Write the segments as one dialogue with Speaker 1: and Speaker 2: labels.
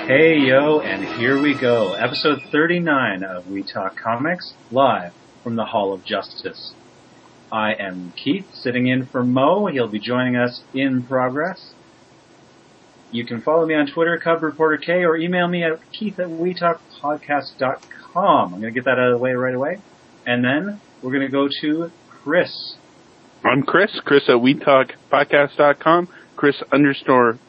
Speaker 1: Hey yo, and here we go. Episode 39 of We Talk Comics, live from the Hall of Justice. I am Keith, sitting in for Mo. He'll be joining us in progress. You can follow me on Twitter, CubReporterK, or email me at keith@wetalkpodcast.com. I'm going to get that out of the way right away. And then we're going to go to Chris.
Speaker 2: I'm Chris at wetalkpodcast.com, Chris _Quitter,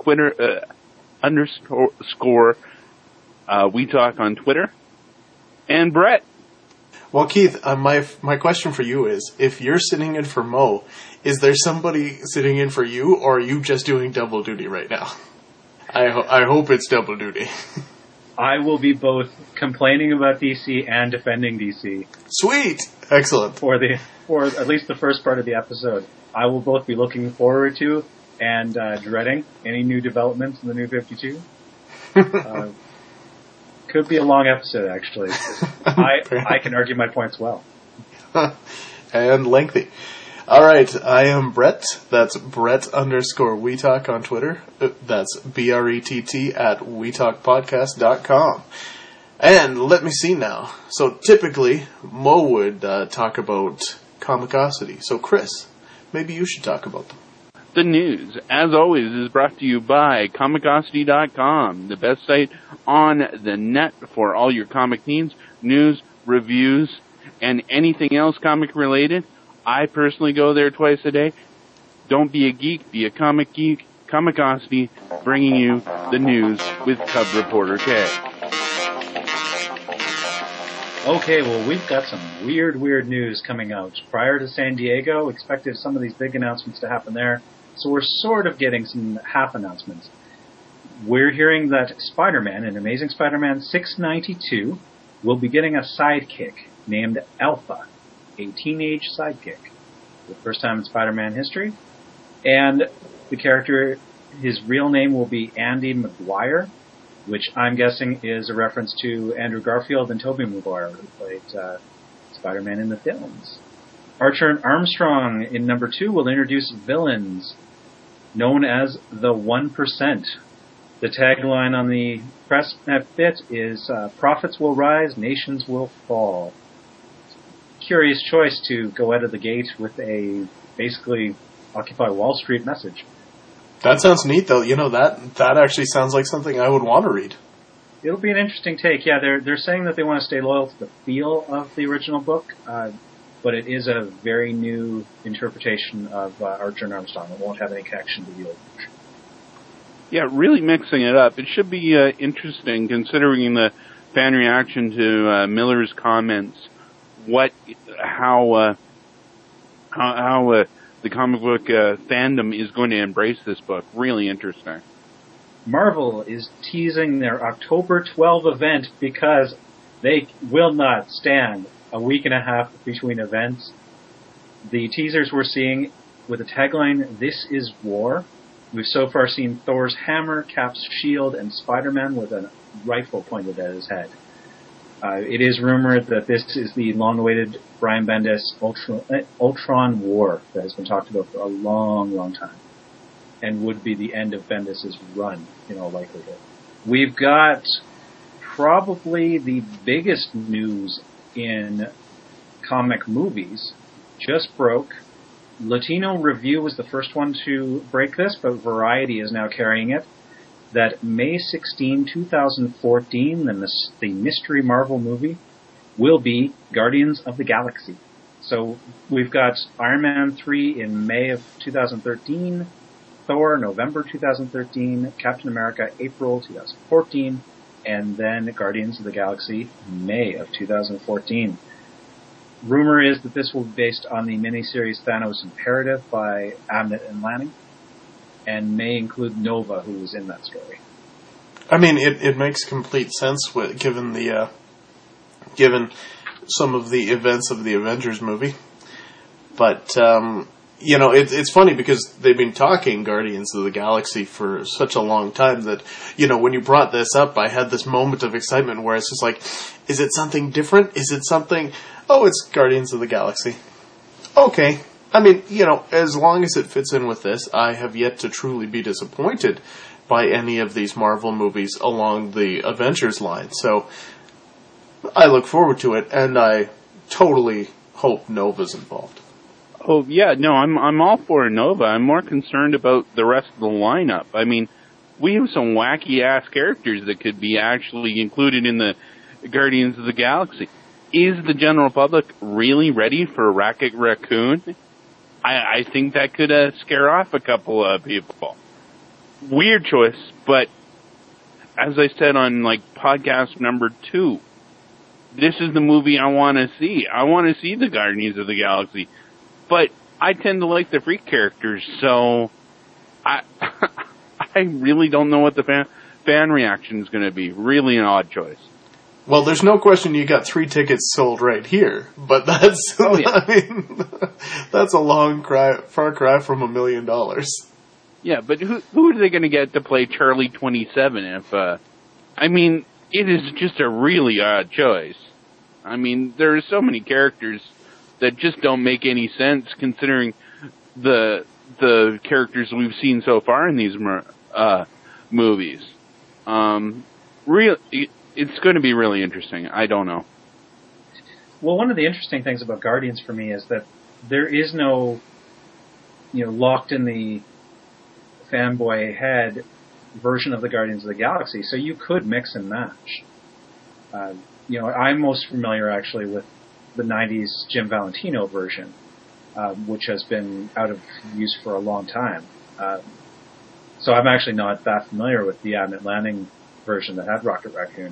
Speaker 2: We Talk on Twitter, and Brett.
Speaker 3: Well, Keith, my question for you is, if you're sitting in for Mo, is there somebody sitting in for you, or are you just doing double duty right now? I hope it's double duty.
Speaker 1: I will be both complaining about DC and defending DC.
Speaker 3: Sweet! Excellent.
Speaker 1: For at least the first part of the episode. I will both be looking forward to and dreading any new developments in the New 52. Could be a long episode, actually. I can argue my points well.
Speaker 3: And lengthy. Alright, I am Brett. That's Brett _We Talk on Twitter. That's BRETT at WeTalkPodcast.com. And let me see now. So typically, Mo would talk about Comicosity. So Chris, maybe you should talk about them.
Speaker 2: The news, as always, is brought to you by Comicosity.com, the best site on the net for all your comic needs, news, reviews, and anything else comic related. I personally go there twice a day. Don't be a geek, be a comic geek. Comicosity, bringing you the news with Cub Reporter K.
Speaker 1: Okay, well, we've got some weird news coming out. Prior to San Diego, expected some of these big announcements to happen there, so we're sort of getting some half announcements. We're hearing that Spider-Man, in Amazing Spider-Man 692, will be getting a sidekick named Alpha, a teenage sidekick, for the first time in Spider-Man history. And the character, his real name will be Andy Maguire, which I'm guessing is a reference to Andrew Garfield and Tobey Maguire, who played Spider-Man in the films. Archer and Armstrong in number 2 will introduce villains known as the 1%. The tagline on the press bit is, profits will rise, nations will fall. Curious choice to go out of the gate with a basically Occupy Wall Street message. That
Speaker 3: sounds neat, though. You know, that actually sounds like something I would want to read.
Speaker 1: It'll be an interesting take. Yeah, they're saying that they want to stay loyal to the feel of the original book, but it is a very new interpretation of Archer and Armstrong. It won't have any connection to the old version.
Speaker 2: Yeah, really mixing it up. It should be interesting, considering the fan reaction to Miller's comments. How the comic book fandom is going to embrace this book. Really interesting.
Speaker 1: Marvel is teasing their October 12 event because they will not stand a week and a half between events. The teasers we're seeing with the tagline, "This is War." We've so far seen Thor's hammer, Cap's shield, and Spider-Man with a rifle pointed at his head. It is rumored that this is the long-awaited Brian Bendis Ultron War that has been talked about for a long time, and would be the end of Bendis' run, in all likelihood. We've got probably the biggest news in comic movies. Just broke. Latino Review was the first one to break this, but Variety is now carrying it. That May 16, 2014, the Mystery Marvel movie, will be Guardians of the Galaxy. So we've got Iron Man 3 in May of 2013, Thor November 2013, Captain America April 2014, and then Guardians of the Galaxy May of 2014. Rumor is that this will be based on the miniseries Thanos Imperative by Abnett and Lanning, and may include Nova, who was in that story.
Speaker 3: I mean, it makes complete sense given some of the events of the Avengers movie. But it's funny because they've been talking Guardians of the Galaxy for such a long time that, when you brought this up, I had this moment of excitement where it's just like, is it something different? Is it something? Oh, it's Guardians of the Galaxy. Okay. I mean, as long as it fits in with this, I have yet to truly be disappointed by any of these Marvel movies along the Avengers line. So I look forward to it, and I totally hope Nova's involved.
Speaker 2: Oh yeah, no, I'm all for Nova. I'm more concerned about the rest of the lineup. I mean, we have some wacky ass characters that could be actually included in the Guardians of the Galaxy. Is the general public really ready for Rocket Raccoon? I think that could scare off a couple of people. Weird choice, but as I said on podcast number 2, this is the movie I want to see. I want to see the Guardians of the Galaxy. But I tend to like the freak characters, so I really don't know what the fan reaction is going to be. Really an odd choice.
Speaker 3: Well, there's no question you got 3 tickets sold right here, but that's, I mean, that's a far cry from $1 million.
Speaker 2: Yeah, but who are they going to get to play Charlie 27 if, I mean, it is just a really odd choice. I mean, there are so many characters that just don't make any sense considering the characters we've seen so far in these movies. It's going to be really interesting. I don't know.
Speaker 1: Well, one of the interesting things about Guardians for me is that there is no, locked in the fanboy head version of the Guardians of the Galaxy, so you could mix and match. I'm most familiar actually with the 90s Jim Valentino version, which has been out of use for a long time. So I'm actually not that familiar with the Abnett Lanning version that had Rocket Raccoon.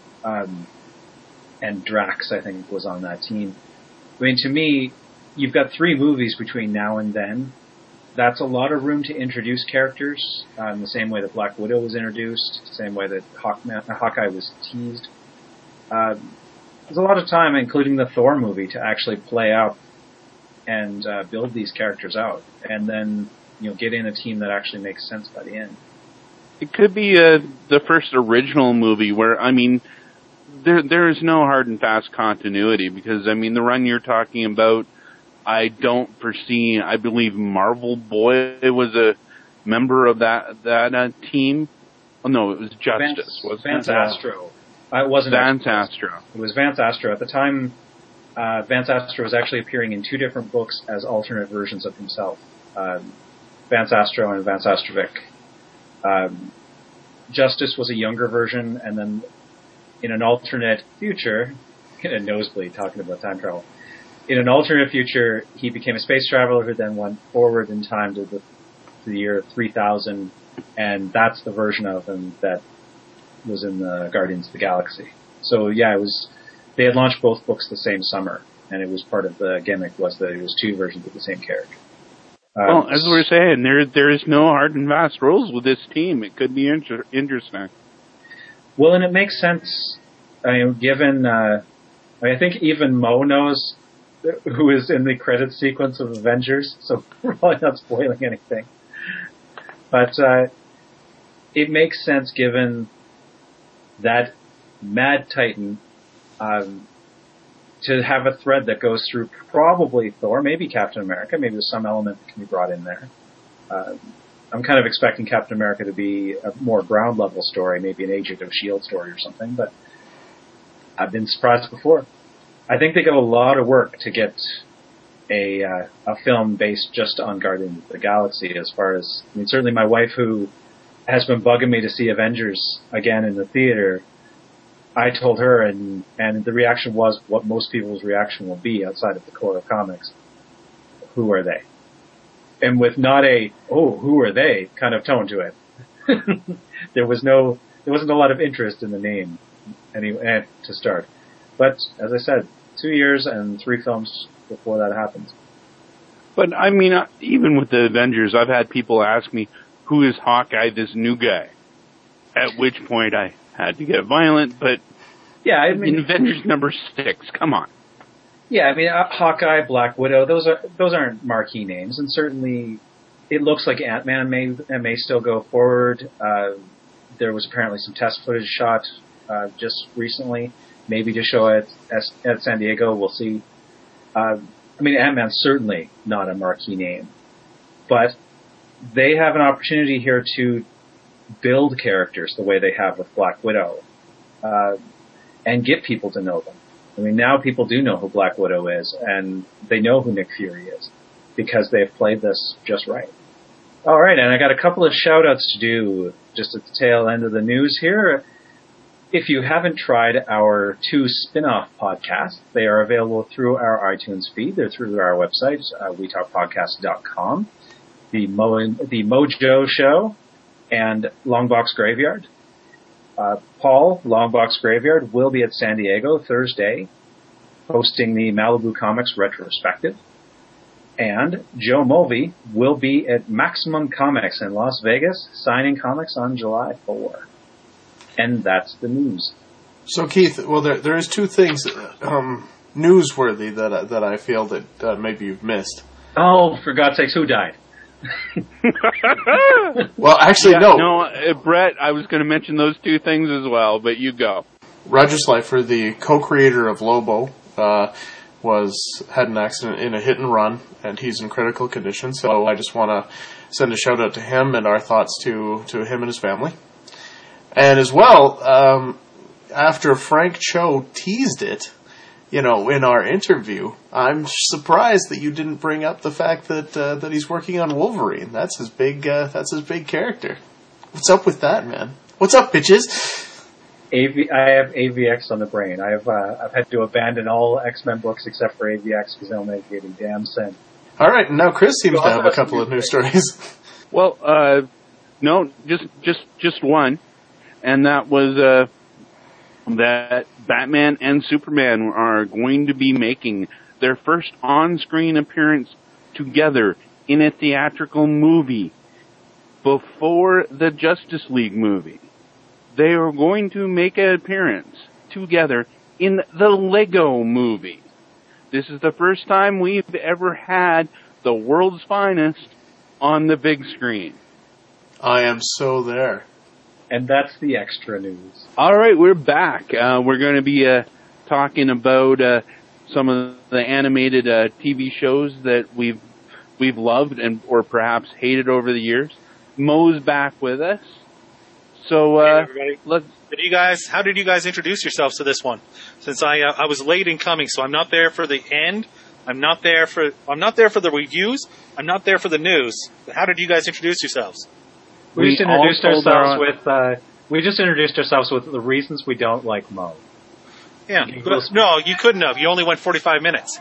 Speaker 1: And Drax, I think, was on that team. I mean, to me, you've got 3 movies between now and then. That's a lot of room to introduce characters, in the same way that Black Widow was introduced, the same way that Hawkeye was teased. There's a lot of time, including the Thor movie, to actually play out and build these characters out, and then get in a team that actually makes sense by the end.
Speaker 2: It could be the first original movie where, I mean, there is no hard and fast continuity because, I mean, the run you're talking about, I don't foresee. I believe Marvel Boy was a member of that team. Oh no, it was Justice.
Speaker 1: Vance Astro. It wasn't
Speaker 2: Vance Astro.
Speaker 1: It was Vance Astro. At the time, Vance Astro was actually appearing in 2 different books as alternate versions of himself. Vance Astro and Vance Astrovic. Justice was a younger version, and then in an alternate future, in a nosebleed talking about time travel, in an alternate future, he became a space traveler who then went forward in time to the year 3000, and that's the version of him that was in the Guardians of the Galaxy. So yeah, they had launched both books the same summer, and it was part of the gimmick was that it was 2 versions of the same character.
Speaker 2: Well, as we're saying, there is no hard and fast rules with this team. It could be interesting.
Speaker 1: Well, and it makes sense. I mean, given I think even Mo knows who is in the credit sequence of Avengers, so we're probably not spoiling anything. But it makes sense given that Mad Titan to have a thread that goes through probably Thor, maybe Captain America, maybe there's some element that can be brought in there. I'm kind of expecting Captain America to be a more ground level story, maybe an Agent of S.H.I.E.L.D. story or something, but I've been surprised before. I think they got a lot of work to get a film based just on Guardians of the Galaxy as far as, I mean, certainly my wife who has been bugging me to see Avengers again in the theater, I told her, and the reaction was what most people's reaction will be outside of the core of comics. Who are they? And with not a, oh, who are they kind of tone to it. There wasn't a lot of interest in the name to start. But, as I said, 2 years and 3 films before that happens.
Speaker 2: But, I mean, even with the Avengers, I've had people ask me, who is Hawkeye, this new guy? At which point I had to get violent, but
Speaker 1: yeah, I mean,
Speaker 2: Avengers number 6, come on.
Speaker 1: Yeah, I mean, Hawkeye, Black Widow, those aren't marquee names, and certainly it looks like Ant-Man may still go forward. There was apparently some test footage shot just recently, maybe to show at San Diego. We'll see. I mean, Ant-Man's certainly not a marquee name, but they have an opportunity here to build characters the way they have with Black Widow, and get people to know them. I mean, now people do know who Black Widow is, and they know who Nick Fury is, because they've played this just right. Alright, and I got a couple of shout-outs to do just at the tail end of the news here. If you haven't tried our 2 spin-off podcasts, they are available through our iTunes feed. They're through our website, WeTalkPodcast.com. The Mojo Show and Longbox Graveyard. Paul, Longbox Graveyard, will be at San Diego Thursday, hosting the Malibu Comics Retrospective. And Joe Mulvey will be at Maximum Comics in Las Vegas, signing comics on July 4. And that's the news.
Speaker 3: So Keith, well, there is 2 things newsworthy that I feel that maybe you've missed.
Speaker 1: Oh, for God's sakes, who died?
Speaker 3: Well, actually, no.
Speaker 2: No, Brett, I was going to mention those 2 things as well, but you go.
Speaker 3: Roger Slifer, the co-creator of Lobo, had an accident in a hit and run, and he's in critical condition. So I just want to send a shout out to him and our thoughts to him and his family. And as well, after Frank Cho teased it, in our interview, I'm surprised that you didn't bring up the fact that he's working on Wolverine. That's his big character. What's up with that, man? What's up, bitches?
Speaker 1: I have AVX on the brain. I've had to abandon all X-Men books except for AVX because they don't make any damn sense.
Speaker 3: All right, now Chris seems to have a couple of news stories.
Speaker 2: Well, no, just one, and that was that Batman and Superman are going to be making their first on-screen appearance together in a theatrical movie before the Justice League movie. They are going to make an appearance together in the Lego movie. This is the first time we've ever had the world's finest on the big screen.
Speaker 3: I am so there.
Speaker 1: And that's the extra news.
Speaker 2: All right, we're back. We're going to be talking about some of the animated TV shows that we've loved or perhaps hated over the years. Mo's back with us. So,
Speaker 4: hey everybody. How did you guys introduce yourselves to this one? Since I was late in coming, so I'm not there for the end. I'm not there for the reviews. I'm not there for the news. But how did you guys introduce yourselves?
Speaker 1: We just introduced ourselves with the reasons we don't like Mo.
Speaker 4: Yeah, no, you couldn't have. You only went 45 minutes.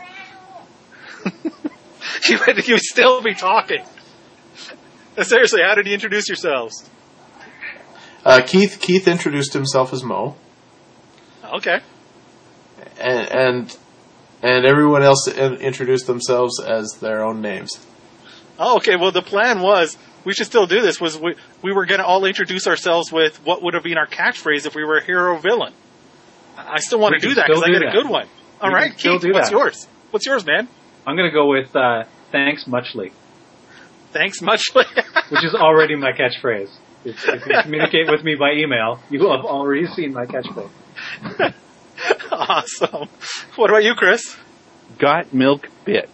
Speaker 4: You would still be talking. Seriously, how did you introduce yourselves?
Speaker 3: Keith introduced himself as Mo.
Speaker 4: Okay.
Speaker 3: And everyone else introduced themselves as their own names.
Speaker 4: Oh, okay. Well, the plan was, we should still do this, was we were going to all introduce ourselves with what would have been our catchphrase if we were a hero or villain. I still want to do that because I got a good one. All right, Keith, what's yours? What's yours, man?
Speaker 1: I'm going to go with thanks muchly.
Speaker 4: Thanks muchly?
Speaker 1: Which is already my catchphrase. If you communicate with me by email, you will have already seen my catchphrase.
Speaker 4: Awesome. What about you, Chris?
Speaker 2: Got milk, bitch.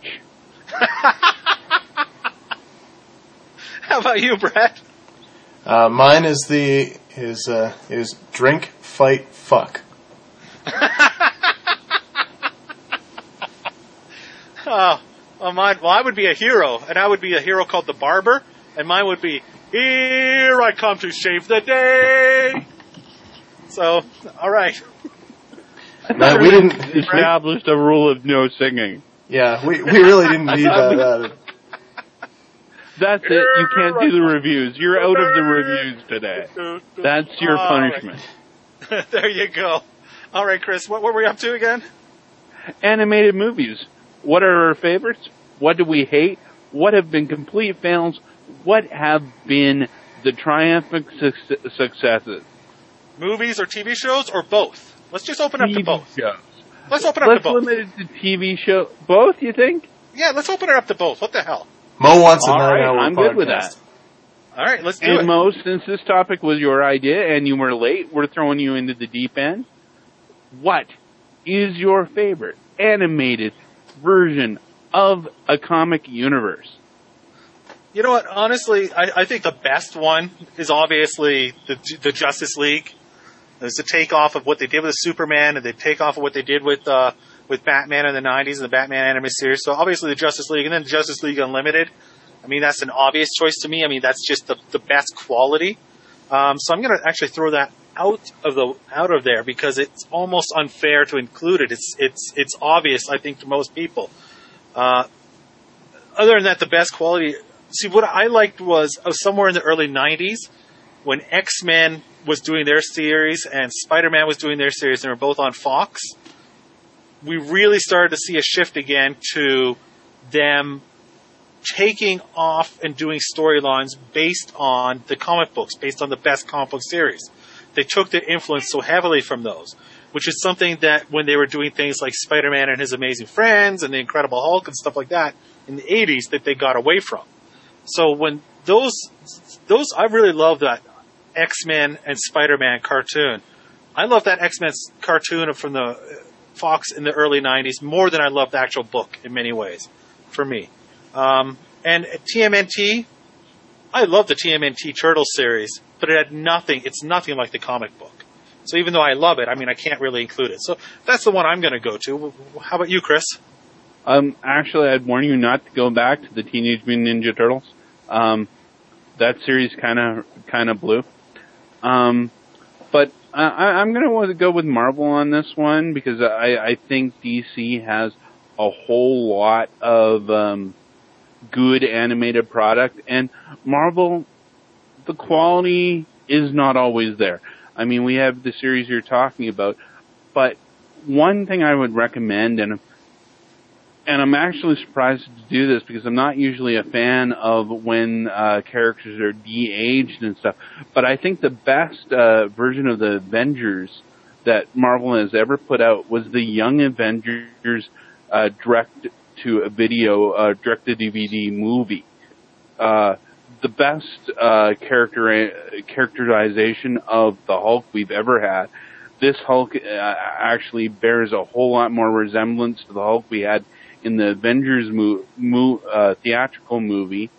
Speaker 4: How about you, Brett?
Speaker 3: Mine is drink, fight, fuck.
Speaker 4: I would be a hero, and I would be a hero called the Barber, and mine would be, here I come to save the day. So, all right.
Speaker 3: No, we didn't
Speaker 2: establish a rule of no singing.
Speaker 3: Yeah, we really didn't need that.
Speaker 2: That's it. You can't do the reviews. You're out of the reviews today. That's your punishment.
Speaker 4: Right. There you go. All right, Chris, what were we up to again?
Speaker 2: Animated movies. What are our favorites? What do we hate? What have been complete fails? What have been the triumphant successes?
Speaker 4: Movies or TV shows or both? Let's just open up to both.
Speaker 2: Shows.
Speaker 4: Let's open up to both.
Speaker 2: Let's limit it to TV show. Both, you think?
Speaker 4: Yeah, let's open it up to both. What the hell?
Speaker 3: Mo wants a 9-hour
Speaker 2: podcast. I'm good with that.
Speaker 4: All right, let's do it.
Speaker 2: And Mo, since this topic was your idea and you were late, we're throwing you into the deep end. What is your favorite animated version of a comic universe?
Speaker 4: You know what? Honestly, I think the best one is obviously the Justice League. It's a takeoff of what they did with Superman, and they take off of what they did with Batman in the 90s and the Batman animated series. So obviously the Justice League, and then Justice League Unlimited. I mean, that's an obvious choice to me. I mean, that's just the best quality. So I'm going to actually throw that out of there because it's almost unfair to include it. It's obvious, I think, to most people. Other than that, the best quality. See, what I liked was somewhere in the early 90s when X-Men was doing their series and Spider-Man was doing their series, and they were both on Fox. We really started to see a shift again to them taking off and doing storylines based on the comic books, based on the best comic book series. They took their influence so heavily from those, which is something that when they were doing things like Spider-Man and His Amazing Friends and the Incredible Hulk and stuff like that in the 80s that they got away from. So when those I really love that X-Men and Spider-Man cartoon. I love that X-Men cartoon from the Fox in the early 90s more than I love the actual book in many ways, for me. And TMNT, I love the TMNT Turtles series, but it's nothing like the comic book. So even though I love it, I mean, I can't really include it. So that's the one I'm going to go to. How about you, Chris?
Speaker 2: Actually, I'd warn you not to go back to the Teenage Mutant Ninja Turtles. That series kind of blew. But I'm going to go with Marvel on this one because I think DC has a whole lot of good animated product, and Marvel, the quality is not always there. I mean, we have the series you're talking about, but one thing I would recommend, and I'm actually surprised to do this because I'm not usually a fan of when characters are de-aged and stuff, but I think the best version of the Avengers that Marvel has ever put out was the Young Avengers direct-to-video, direct-to-DVD movie. The best characterization of the Hulk we've ever had. This Hulk actually bears a whole lot more resemblance to the Hulk we had in the Avengers theatrical movie.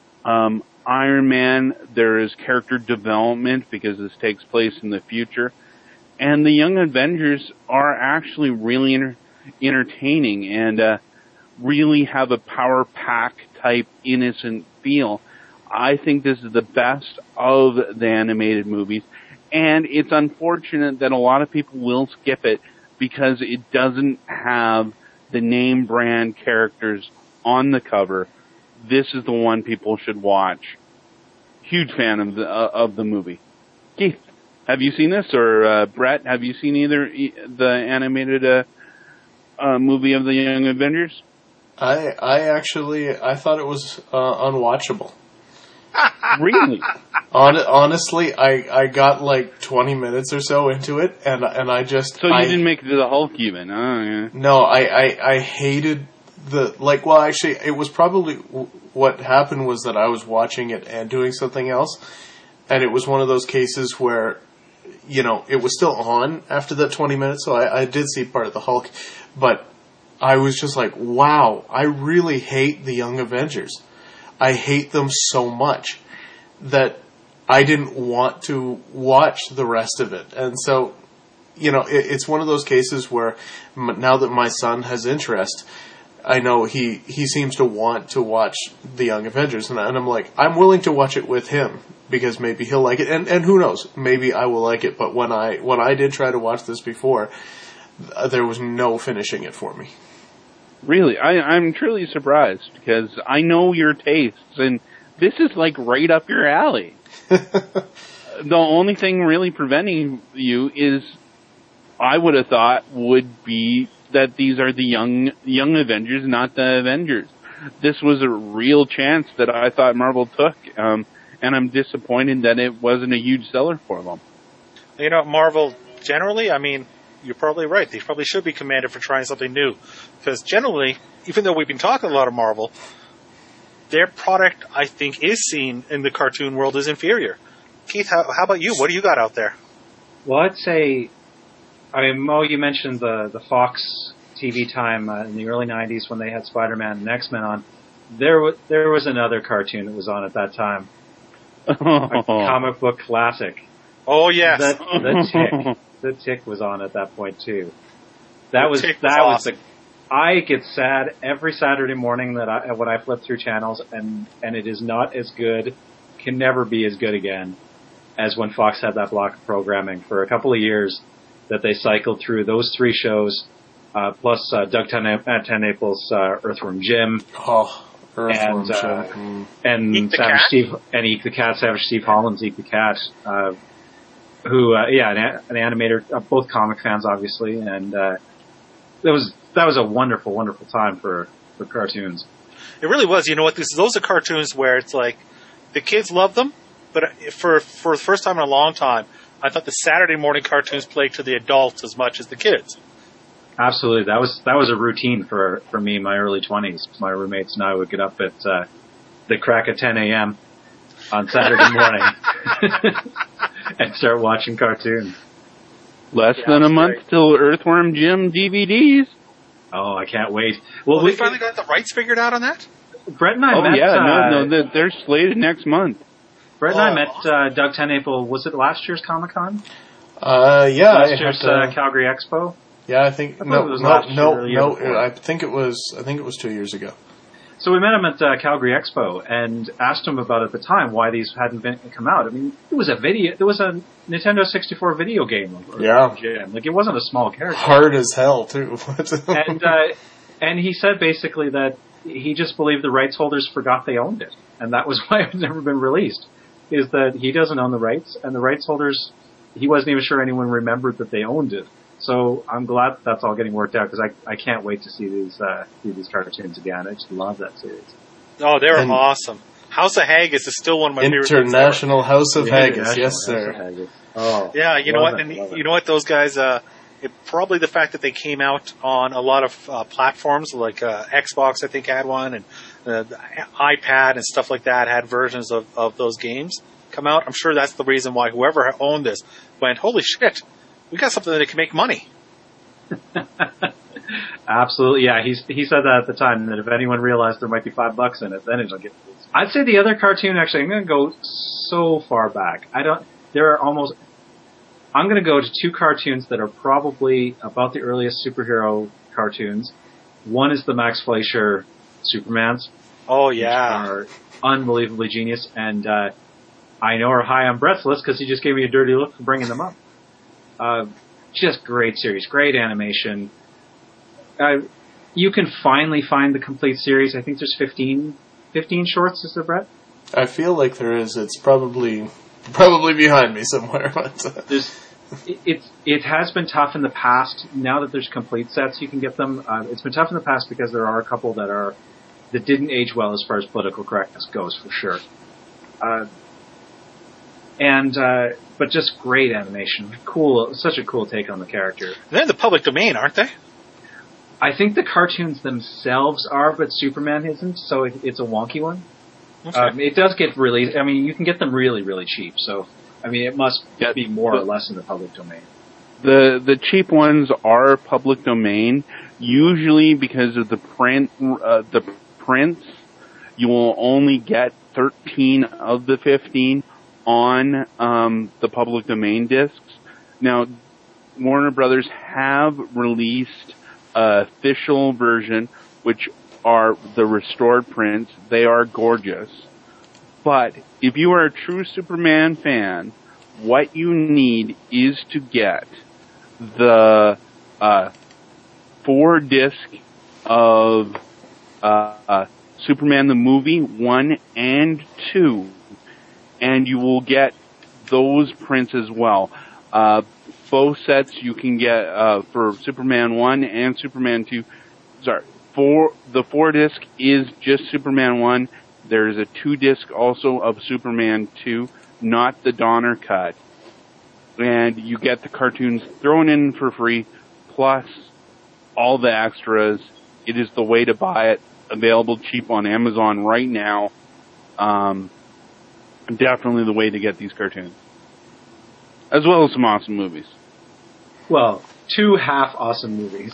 Speaker 2: Iron Man, there is character development because this takes place in the future. And the Young Avengers are actually really entertaining and really have a power pack type innocent feel. I think this is the best of the animated movies. And it's unfortunate that a lot of people will skip it because it doesn't have the name brand characters on the cover. This is the one people should watch. Huge fan of the movie. Keith, have you seen this? Or Brett, have you seen the animated movie of the Young Avengers?
Speaker 3: I thought it was unwatchable.
Speaker 2: Really?
Speaker 3: Honestly, I got like 20 minutes or so into it, and I just...
Speaker 2: So you didn't make it to the Hulk even? Oh, yeah.
Speaker 3: No, I hated actually, it was probably... What happened was that I was watching it and doing something else, and it was one of those cases where, it was still on after that 20 minutes, so I did see part of the Hulk, but I was just like, wow, I really hate the Young Avengers. I hate them so much that I didn't want to watch the rest of it. And so, it's one of those cases where now that my son has interest, I know he seems to want to watch the Young Avengers. And I'm like, I'm willing to watch it with him because maybe he'll like it. And who knows, maybe I will like it. But when I did try to watch this before, there was no finishing it for me.
Speaker 2: Really, I'm truly surprised because I know your tastes, and this is like right up your alley. The only thing really preventing you is, I would have thought, would be that these are the young Avengers, not the Avengers. This was a real chance that I thought Marvel took, and I'm disappointed that it wasn't a huge seller for them.
Speaker 4: Marvel generally, I mean, you're probably right. They probably should be commended for trying something new. Because generally, even though we've been talking a lot of Marvel, their product, I think, is seen in the cartoon world as inferior. Keith, how about you? What do you got out there?
Speaker 1: Well, I'd say, Mo, you mentioned the Fox TV time in the early 90s when they had Spider-Man and X-Men on. There was another cartoon that was on at that time. A comic book classic.
Speaker 4: Oh yes.
Speaker 1: The Tick was on at that point too. That was I get sad every Saturday morning when I flip through channels, and it is not as good, can never be as good again as when Fox had that block of programming for a couple of years that they cycled through those 3 shows, plus Doug TenNaples' Earthworm Jim.
Speaker 3: Oh, Earthworm Jim.
Speaker 1: And
Speaker 4: Eek the
Speaker 1: Savage
Speaker 4: Cat?
Speaker 1: Steve and Eek the Cat, Savage Steve Holland's Eek the Cat, who an animator, both comic fans obviously, and that was a wonderful, wonderful time for cartoons.
Speaker 4: It really was. You know what? Those are cartoons where it's like the kids love them, but for the first time in a long time, I thought the Saturday morning cartoons played to the adults as much as the kids.
Speaker 1: Absolutely, that was a routine for me in my early 20s. My roommates and I would get up at the crack of 10 a.m. on Saturday morning and start watching cartoons.
Speaker 2: Less than a month till Earthworm Jim DVDs.
Speaker 1: Oh, I can't wait.
Speaker 4: Well, we finally got the rights figured out on that?
Speaker 1: Brett and I met...
Speaker 2: they're slated next month.
Speaker 1: Brett and I met Doug TenNapel, was it last year's Comic-Con?
Speaker 3: Yeah.
Speaker 1: Last year's Calgary Expo?
Speaker 3: Yeah, I think... I think it was 2 years ago.
Speaker 1: So we met him at Calgary Expo and asked him about at the time why these hadn't come out. I mean, there was a Nintendo 64 video game. Like, it wasn't a small character.
Speaker 3: Hard as hell, too.
Speaker 1: And he said basically that he just believed the rights holders forgot they owned it. And that was why it had never been released. Is that he doesn't own the rights, and the rights holders, he wasn't even sure anyone remembered that they owned it. So I'm glad that's all getting worked out, because I can't wait to see these cartoons again. I just love that series.
Speaker 4: Oh, they were awesome. House of Haggis is still one of my favorite things.
Speaker 3: International House of Haggis, yes sir.
Speaker 1: Oh,
Speaker 4: yeah, you know what? And you know what? Those guys, probably the fact that they came out on a lot of platforms, like Xbox, I think had one, and iPad and stuff like that had versions of those games come out. I'm sure that's the reason why whoever owned this went, holy shit, we got something that can make money.
Speaker 1: Absolutely, yeah. He said that at the time, that if anyone realized there might be $5 in it, then it'll get. I'd say the other cartoon, actually, I'm going to go so far back. I'm going to go to 2 cartoons that are probably about the earliest superhero cartoons. One is the Max Fleischer Supermans.
Speaker 4: Oh yeah,
Speaker 1: which are unbelievably genius, and I know are high on Brett's list because he just gave me a dirty look for bringing them up. Just great series, great animation. You can finally find the complete series. I think there's 15 shorts, is there, Brett?
Speaker 3: I feel like there is. It's probably behind me somewhere. But
Speaker 1: it has been tough in the past. Now that there's complete sets, you can get them. It's been tough in the past because there are a couple that didn't age well as far as political correctness goes, for sure. But just great animation. Cool, such a cool take on the character.
Speaker 4: They're in the public domain, aren't they?
Speaker 1: I think the cartoons themselves are, but Superman isn't, so it's a wonky one. Okay. It does get really, I mean, you can get them really, really cheap, so, I mean, it must be more or less in the public domain.
Speaker 2: The cheap ones are public domain, usually because of the prints. You will only get 13 of the 15 on the public domain discs. Now, Warner Brothers have released an official version, which are the restored prints. They are gorgeous. But if you are a true Superman fan, what you need is to get the 4-disc of Superman the movie 1 and 2, and you will get those prints as well. Both sets you can get for Superman 1 and Superman 2. Sorry, the 4-disc is just Superman 1. There is a 2-disc also of Superman 2, not the Donner cut. And you get the cartoons thrown in for free, plus all the extras. It is the way to buy it. Available cheap on Amazon right now. Definitely the way to get these cartoons. As well as some awesome movies.
Speaker 1: Well, 2 half awesome movies.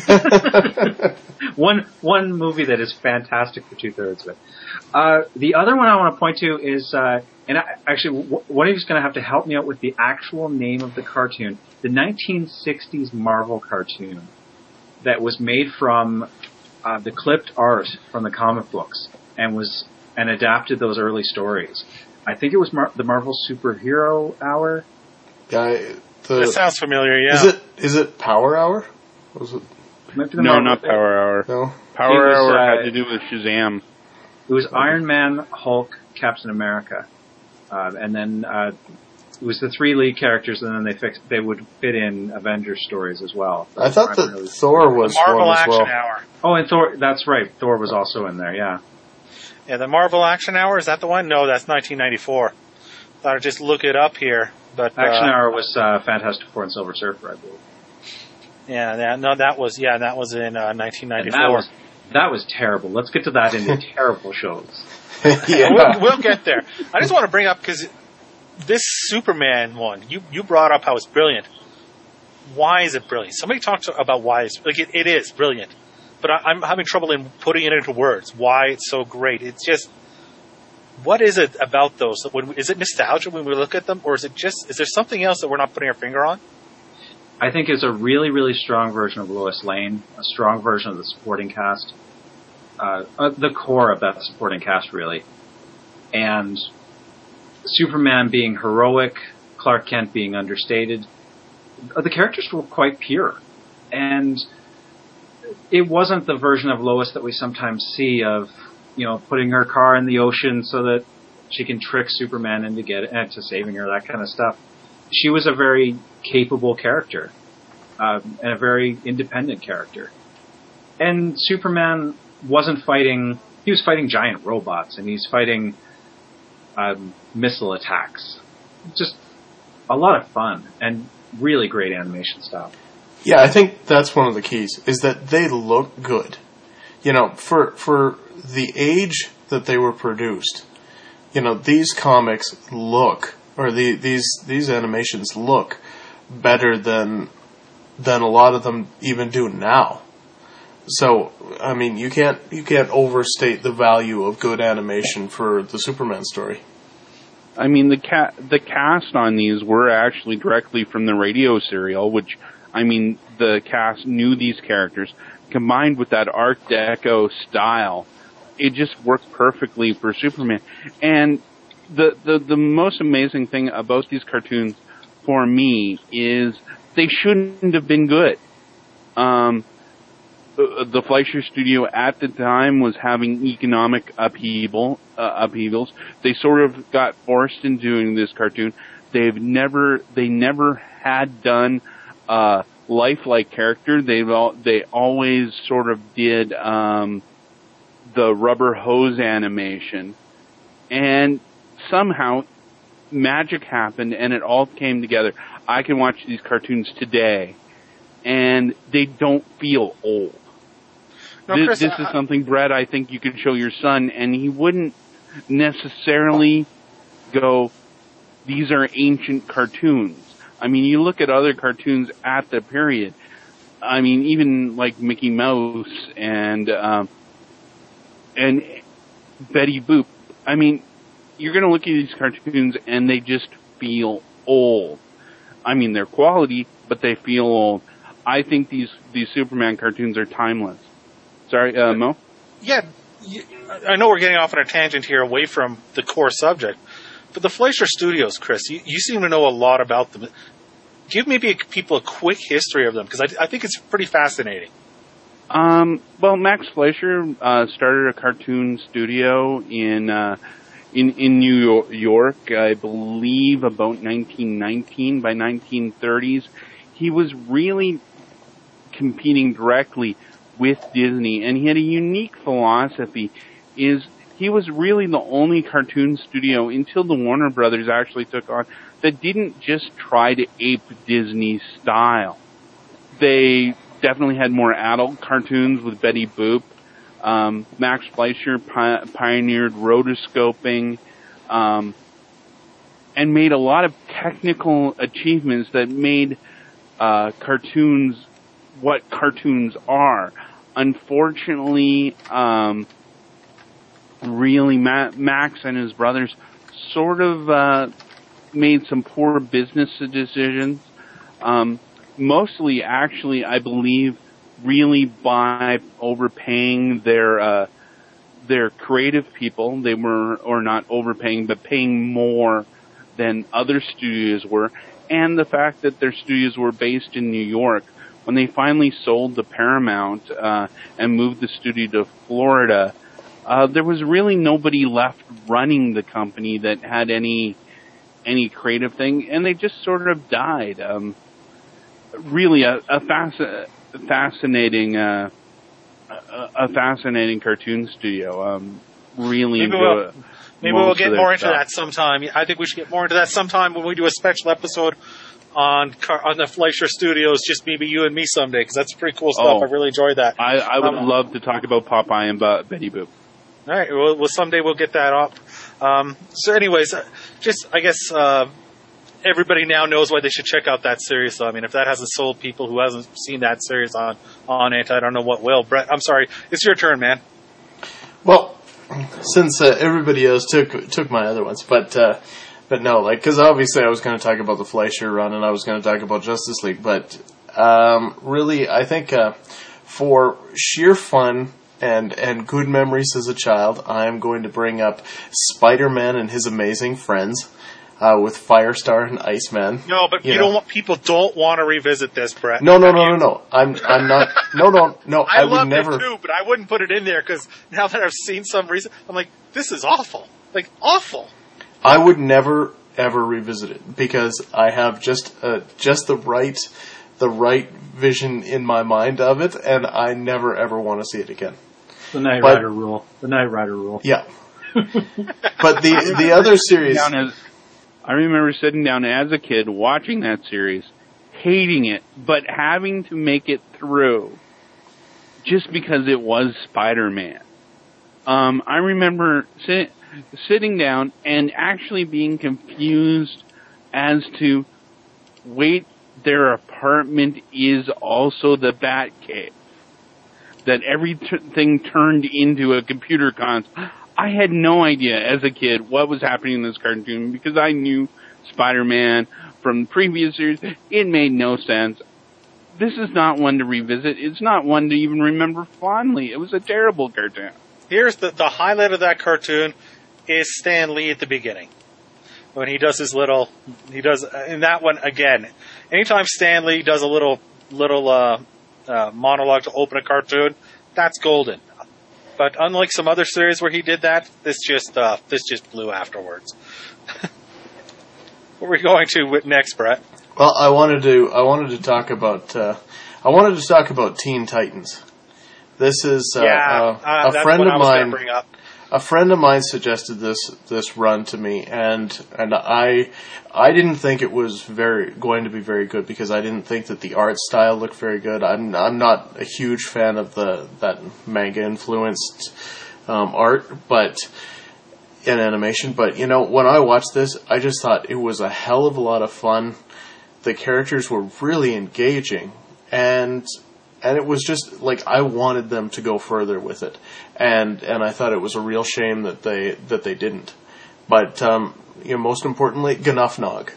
Speaker 1: one movie that is fantastic for 2/3 of it. The other one I want to point to is, actually, one of you is going to have to help me out with the actual name of the cartoon. The 1960s Marvel cartoon that was made from the clipped art from the comic books and adapted those early stories. I think it was the Marvel Superhero Hour.
Speaker 4: That sounds familiar. Yeah.
Speaker 3: Is it Power Hour? Was it?
Speaker 2: No, not Power Hour.
Speaker 3: No.
Speaker 2: Power Hour had to do with Shazam.
Speaker 1: It was Iron Man, Hulk, Captain America, and then it was the 3 lead characters, and then they would fit in Avengers stories as well.
Speaker 3: I thought that Thor was
Speaker 4: Marvel
Speaker 3: one as
Speaker 4: Action
Speaker 3: well.
Speaker 4: Hour.
Speaker 1: Oh, and Thor. That's right. Thor was also in there. Yeah.
Speaker 4: Yeah, the Marvel Action Hour, is that the one? No, that's 1994. Thought I'd just look it up here. But
Speaker 1: Action Hour was Fantastic Four and Silver Surfer, I believe.
Speaker 4: Yeah, that was in 1994.
Speaker 1: That was terrible. Let's get to that in the terrible shows.
Speaker 3: Yeah.
Speaker 4: We'll get there. I just want to bring up, because this Superman one, you brought up how it's brilliant. Why is it brilliant? Somebody talked about why it is brilliant. But I'm having trouble in putting it into words. Why it's so great? It's just, what is it about those? Is it nostalgia when we look at them, or is there something else that we're not putting our finger on?
Speaker 1: I think it's a really, really strong version of Lois Lane, a strong version of the supporting cast, the core of that supporting cast, really, and Superman being heroic, Clark Kent being understated. The characters were quite pure, and it wasn't the version of Lois that we sometimes see of, putting her car in the ocean so that she can trick Superman into saving her, that kind of stuff. She was a very capable character, and a very independent character. And Superman wasn't fighting, he was fighting giant robots, and he's fighting missile attacks. Just a lot of fun, and really great animation style.
Speaker 3: Yeah, I think that's one of the keys, is that they look good. For the age that they were produced, these comics look, or these animations look better than a lot of them even do now. So, I mean, you can't overstate the value of good animation for the Superman story.
Speaker 2: I mean, the cast on these were actually directly from the radio serial, which, I mean, the cast knew these characters. Combined with that Art Deco style, it just worked perfectly for Superman. And the most amazing thing about these cartoons for me is they shouldn't have been good. The Fleischer Studio at the time was having economic upheavals. They sort of got forced into doing this cartoon. They never had done lifelike character. They always sort of did the rubber hose animation, and somehow magic happened and it all came together. I can watch these cartoons today and they don't feel old. No, Chris, this is something, Brett, I think you could show your son and he wouldn't necessarily go, these are ancient cartoons. I mean, you look at other cartoons at the period. I mean, even like Mickey Mouse and Betty Boop. I mean, you're going to look at these cartoons and they just feel old. I mean, they're quality, but they feel old. I think these Superman cartoons are timeless. Sorry, Mo?
Speaker 4: Yeah, I know we're getting off on a tangent here away from the core subject, but the Fleischer Studios, Chris, you seem to know a lot about them. Give maybe people a quick history of them, because I think it's pretty fascinating.
Speaker 2: Well, Max Fleischer started a cartoon studio in New York, I believe, about 1919. By 1930s, he was really competing directly with Disney, and he had a unique philosophy. He was really the only cartoon studio until the Warner Brothers actually took on that didn't just try to ape Disney's style. They definitely had more adult cartoons with Betty Boop. Max Fleischer pioneered rotoscoping, and made a lot of technical achievements that made cartoons, what cartoons are. Unfortunately, really Max and his brothers sort of made some poor business decisions. Mostly, actually, I believe, really by overpaying their creative people. They were, or not overpaying, but paying more than other studios were, and the fact that their studios were based in New York. When they finally sold to Paramount and moved the studio to Florida, there was really nobody left running the company that had any creative thing, and they just sort of died. Really, a fascinating cartoon studio. Really enjoy.
Speaker 4: Maybe we'll get more into that sometime. I think we should get more into that sometime when we do a special episode on the Fleischer Studios, just maybe you and me someday, because that's pretty cool stuff. I really enjoyed that.
Speaker 2: I would love to talk about Popeye and Betty Boop.
Speaker 4: All right, well, someday we'll get that up. So anyways, just, I guess, everybody now knows why they should check out that series. So, I mean, if that hasn't sold people who hasn't seen that series on it, I don't know what will. Brett, I'm sorry. It's your turn, man.
Speaker 3: Well, since everybody else took my other ones, but no, like, because obviously I was going to talk about the Fleischer run and I was going to talk about Justice League, but really, I think for sheer fun and good memories as a child, I am going to bring up Spider-Man and His Amazing Friends. With Firestar and Iceman.
Speaker 4: No, but people don't want to revisit this, Brett.
Speaker 3: No. I'm not. No.
Speaker 4: I
Speaker 3: would never.
Speaker 4: It too, but I wouldn't put it in there because now that I've seen some reason, I'm like, this is awful. Like, awful.
Speaker 3: I would never ever revisit it because I have just the right vision in my mind of it, and I never ever want to see it again.
Speaker 1: The Knight Rider rule. The Knight Rider rule.
Speaker 3: Yeah. But the other series.
Speaker 2: I remember sitting down as a kid watching that series, hating it, but having to make it through just because it was Spider-Man. I remember sitting down and actually being confused as to, wait, their apartment is also the Batcave. That everything turned into a computer console. I had no idea as a kid what was happening in this cartoon because I knew Spider-Man from the previous series. It made no sense. This is not one to revisit. It's not one to even remember fondly. It was a terrible cartoon.
Speaker 4: Here's the highlight of that cartoon is Stan Lee at the beginning. When he does his in that one again, anytime Stan Lee does a little monologue to open a cartoon, that's golden. But unlike some other series where he did that, this just blew afterwards. What are we going to next, Brett?
Speaker 3: Well, I wanted to talk about Teen Titans. This is a friend of mine. A friend of mine suggested this run to me, and I didn't think it was going to be very good because I didn't think that the art style looked very good. I'm not a huge fan of that manga influenced art, but in animation. But when I watched this, I just thought it was a hell of a lot of fun. The characters were really engaging, and it was just like I wanted them to go further with it, and I thought it was a real shame that they didn't. But most importantly, Gnufnog.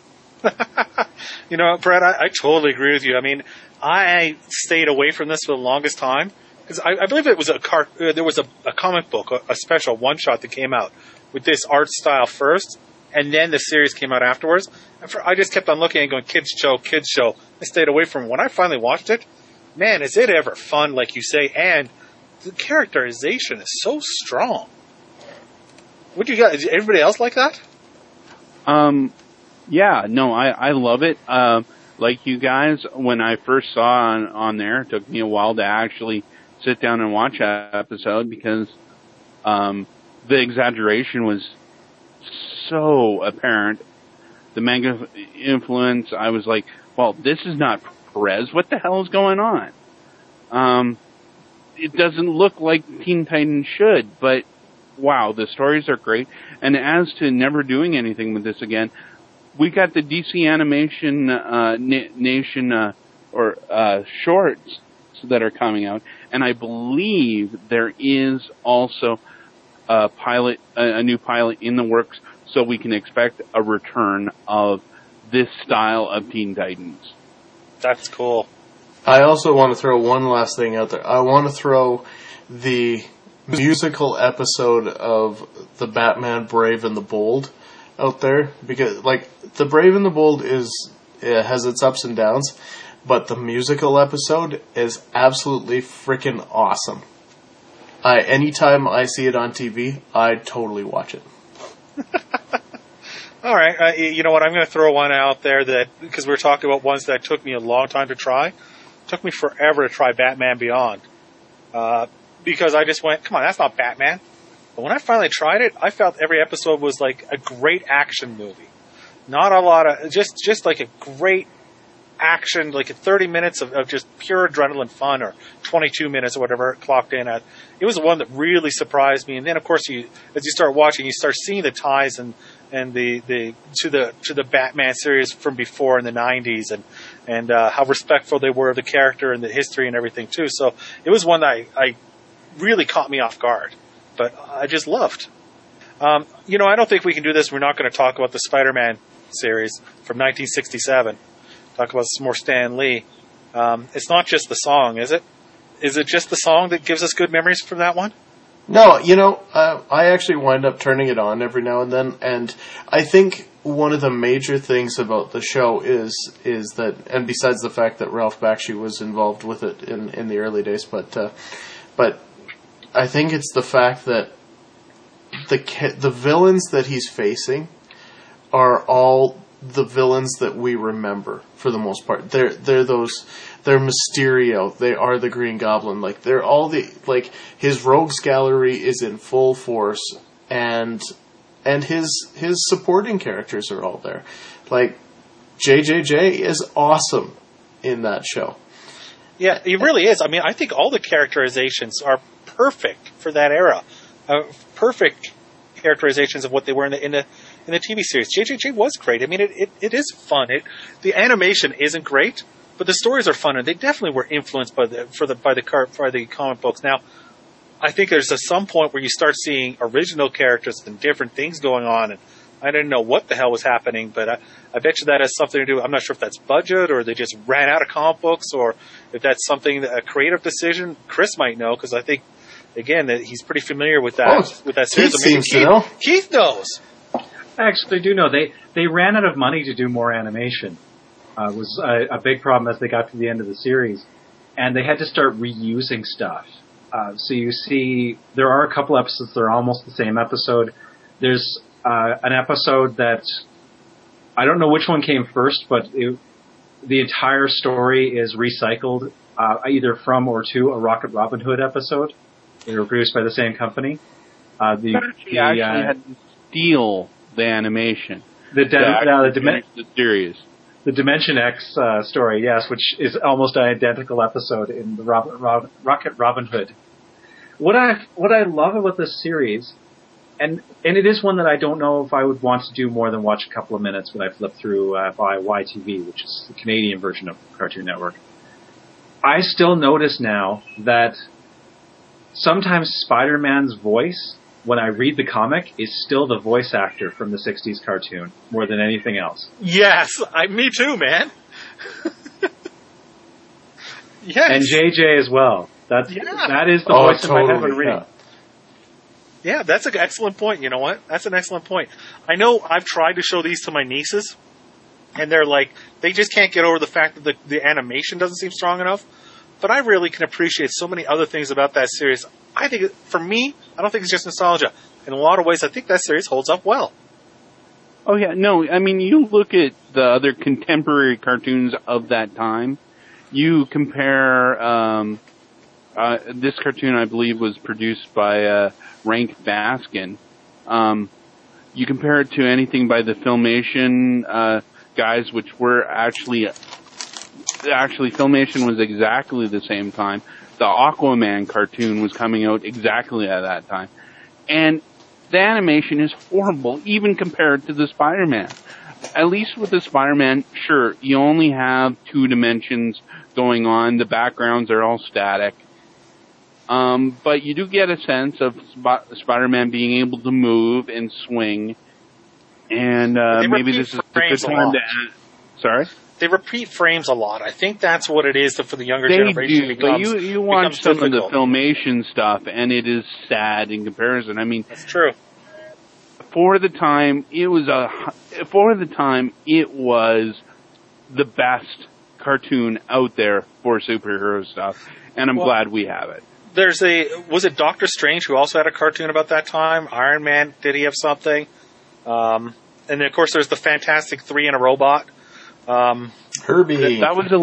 Speaker 4: Brett, I totally agree with you. I mean, I stayed away from this for the longest time because I believe it was there was a comic book, a special one shot that came out with this art style first, and then the series came out afterwards. And I just kept on looking and going, kids show. I stayed away from it. When I finally watched it, man, is it ever fun, like you say, and the characterization is so strong. What do you got? Is everybody else like that?
Speaker 2: Yeah, no, I love it. Like you guys, when I first saw on there, it took me a while to actually sit down and watch that episode because the exaggeration was so apparent. The manga influence, I was like, well, this is not Perez. What the hell is going on? It doesn't look like Teen Titans should, but wow, the stories are great. And as to never doing anything with this again, we got the DC Animation Nation shorts that are coming out, and I believe there is also a new pilot in the works, so we can expect a return of this style of Teen Titans.
Speaker 4: That's cool.
Speaker 3: I also want to throw one last thing out there. I want to throw the musical episode of the Batman Brave and the Bold out there, because the Brave and the Bold has its ups and downs, but the musical episode is absolutely freaking awesome. Anytime I see it on TV, I totally watch it.
Speaker 4: All right, you know what? I'm going to throw one out there because we're talking about ones that took me a long time to try. It took me forever to try Batman Beyond. Because I just went, come on, that's not Batman. But when I finally tried it, I felt every episode was like a great action movie. Not a lot of, just like a great action, like 30 minutes of just pure adrenaline fun, or 22 minutes or whatever it clocked in at. It was the one that really surprised me. And then, of course, as you start watching, you start seeing the ties and the to the Batman series from before in the 90s, and how respectful they were of the character and the history and everything too. So it was one that I really caught me off guard, but I just loved. I don't think we can do this. We're not going to talk about the Spider-Man series from 1967. Talk about some more Stan Lee. It's not just the song, is it? Is it just the song that gives us good memories from that one?
Speaker 3: No, I actually wind up turning it on every now and then, and I think one of the major things about the show is that, and besides the fact that Ralph Bakshi was involved with it in the early days, but I think it's the fact that the villains that he's facing are all the villains that we remember for the most part. They're Mysterio. They are the Green Goblin. They're all his rogues gallery is in full force, and his supporting characters are all there. JJJ is awesome in that show.
Speaker 4: Yeah, he really is. I mean, I think all the characterizations are perfect for that era. Perfect characterizations of what they were in the TV series. JJJ was great. I mean, it is fun. The animation isn't great, but the stories are fun, and they definitely were influenced by the comic books. Now, I think there's some point where you start seeing original characters and different things going on, and I didn't know what the hell was happening, but I bet you that has something to do. I'm not sure if that's budget, or they just ran out of comic books, or if that's a creative decision. Chris might know, because I think, again, that he's pretty familiar with that with that series.
Speaker 3: Keith seems to know.
Speaker 4: Keith knows.
Speaker 1: I actually do know. They ran out of money to do more animation. It was a big problem as they got to the end of the series. And they had to start reusing stuff. So you see, there are a couple episodes that are almost the same episode. There's an episode that, I don't know which one came first, but the entire story is recycled, either from or to a Rocket Robin Hood episode. They were produced by the same company.
Speaker 2: Actually had to steal the animation.
Speaker 1: The
Speaker 2: series.
Speaker 1: The Dimension X story, yes, which is almost an identical episode in the Rocket Robin Hood. What I love about this series, and it is one that I don't know if I would want to do more than watch a couple of minutes when I flip through by YTV, which is the Canadian version of Cartoon Network. I still notice now that sometimes Spider-Man's voice, when I read the comic, is still the voice actor from the 60s cartoon, more than anything else.
Speaker 4: Yes, me too, man. Yes.
Speaker 1: And JJ as well. That is the voice in my head when reading.
Speaker 4: Yeah, that's an excellent point. You know what? That's an excellent point. I know I've tried to show these to my nieces, and they're they just can't get over the fact that the animation doesn't seem strong enough. But I really can appreciate so many other things about that series. I think, for me, I don't think it's just nostalgia. In a lot of ways, I think that series holds up well.
Speaker 2: Oh, yeah. No, I mean, you look at the other contemporary cartoons of that time. You compare, this cartoon, I believe, was produced by Rank Baskin. You compare it to anything by the Filmation guys, which were actually Filmation was exactly the same time. The Aquaman cartoon was coming out exactly at that time. And the animation is horrible, even compared to the Spider-Man. at least with the Spider-Man, sure, you only have 2 dimensions going on. The backgrounds are all static. But you do get a sense of Spider-Man being able to move and swing. And maybe this is a good time to add. Sorry?
Speaker 4: They repeat frames a lot. I think that's what it is for the younger generation.
Speaker 2: They do, but you watch some of the Filmation stuff, and it is sad in comparison. I mean,
Speaker 4: that's true.
Speaker 2: For the time, it was the best cartoon out there for superhero stuff, and I'm glad we have it.
Speaker 4: Was it Doctor Strange who also had a cartoon about that time? Iron Man, did he have something? And then of course there's the Fantastic Three and a robot.
Speaker 3: Herbie.
Speaker 2: That was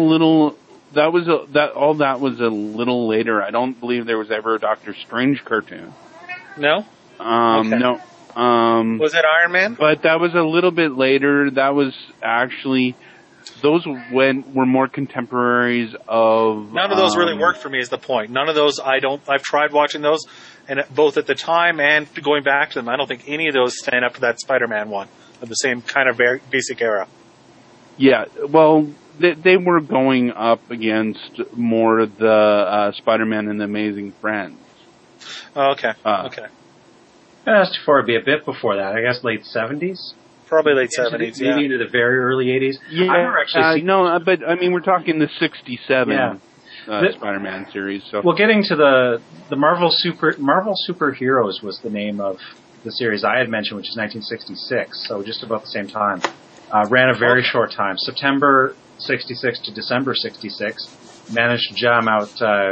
Speaker 2: a little later. I don't believe there was ever a Doctor Strange cartoon.
Speaker 4: No?
Speaker 2: Okay. No.
Speaker 4: Was it Iron Man?
Speaker 2: But that was a little bit later. That was actually, those were more contemporaries of...
Speaker 4: None of those really worked for me is the point. None of those, I've tried watching those, and both at the time and going back to them, I don't think any of those stand up to that Spider-Man one of the same kind of basic era.
Speaker 2: Yeah, well, they were going up against more the Spider-Man and the Amazing Friends.
Speaker 4: Oh, okay. Okay.
Speaker 1: That's before, be a bit before that. I guess late 70s?
Speaker 4: Probably late 70s, yeah.
Speaker 1: Maybe into the very early 80s.
Speaker 2: Yeah,
Speaker 1: I never actually
Speaker 2: but I mean, we're talking the 67 Spider-Man series. So.
Speaker 1: Well, getting to the Marvel Superheroes was the name of the series I had mentioned, which is 1966, so just about the same time. Ran a very short time, September 66 to December 66. Managed to jam out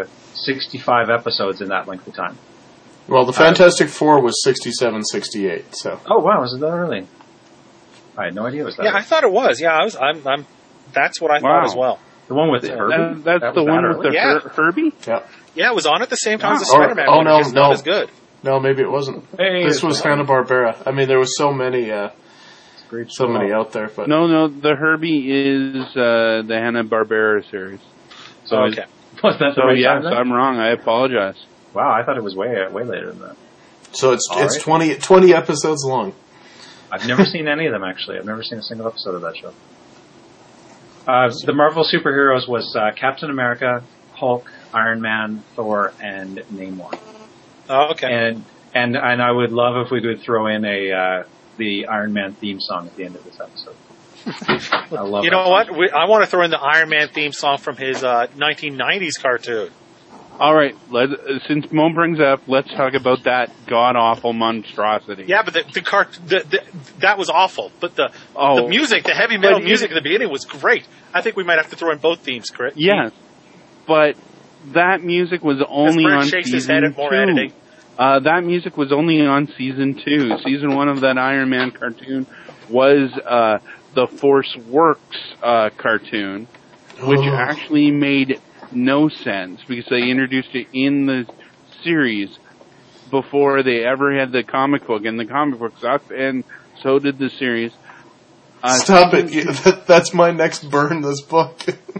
Speaker 1: 65 episodes in that length of time.
Speaker 3: Well, the Fantastic Four was 67, 68. So.
Speaker 1: Oh wow, was it that early? I had no idea it was that.
Speaker 4: Yeah, early. I thought it was. Yeah, I'm. That's what I thought as well.
Speaker 1: The one with Herbie.
Speaker 2: That's the one with the Herbie.
Speaker 3: Yeah.
Speaker 4: Yeah, it was on at the same time as the Spider-Man one.
Speaker 3: No,
Speaker 4: just not as good.
Speaker 3: No, maybe it wasn't.
Speaker 1: Hey,
Speaker 3: this was Hanna-Barbera. I mean, there was so many out there. But
Speaker 2: no, the Herbie is the Hanna-Barbera series.
Speaker 1: So okay. Was that the right time then?
Speaker 2: I'm wrong. I apologize.
Speaker 1: Wow, I thought it was way later than that.
Speaker 3: So it's 20 episodes long.
Speaker 1: I've never seen any of them, actually. I've never seen a single episode of that show. The Marvel Superheroes was Captain America, Hulk, Iron Man, Thor, and Namor.
Speaker 4: Oh, okay.
Speaker 1: And I would love if we could throw in the Iron Man theme song at the end of this episode. I love
Speaker 4: You know what? I want to throw in the Iron Man theme song from his 1990s cartoon.
Speaker 2: All right, since Mo brings up, let's talk about that god-awful monstrosity.
Speaker 4: Yeah, but that was awful. But the music, the heavy metal music at the beginning was great. I think we might have to throw in both themes, Chris.
Speaker 2: Yes, but that music was only on season 2. That music was only on season 2. Season 1 of that Iron Man cartoon was the Force Works cartoon, which actually made no sense because they introduced it in the series before they ever had the comic book, and the comic book sucked, and so did the series.
Speaker 3: Stop it! That's my next burn. This book.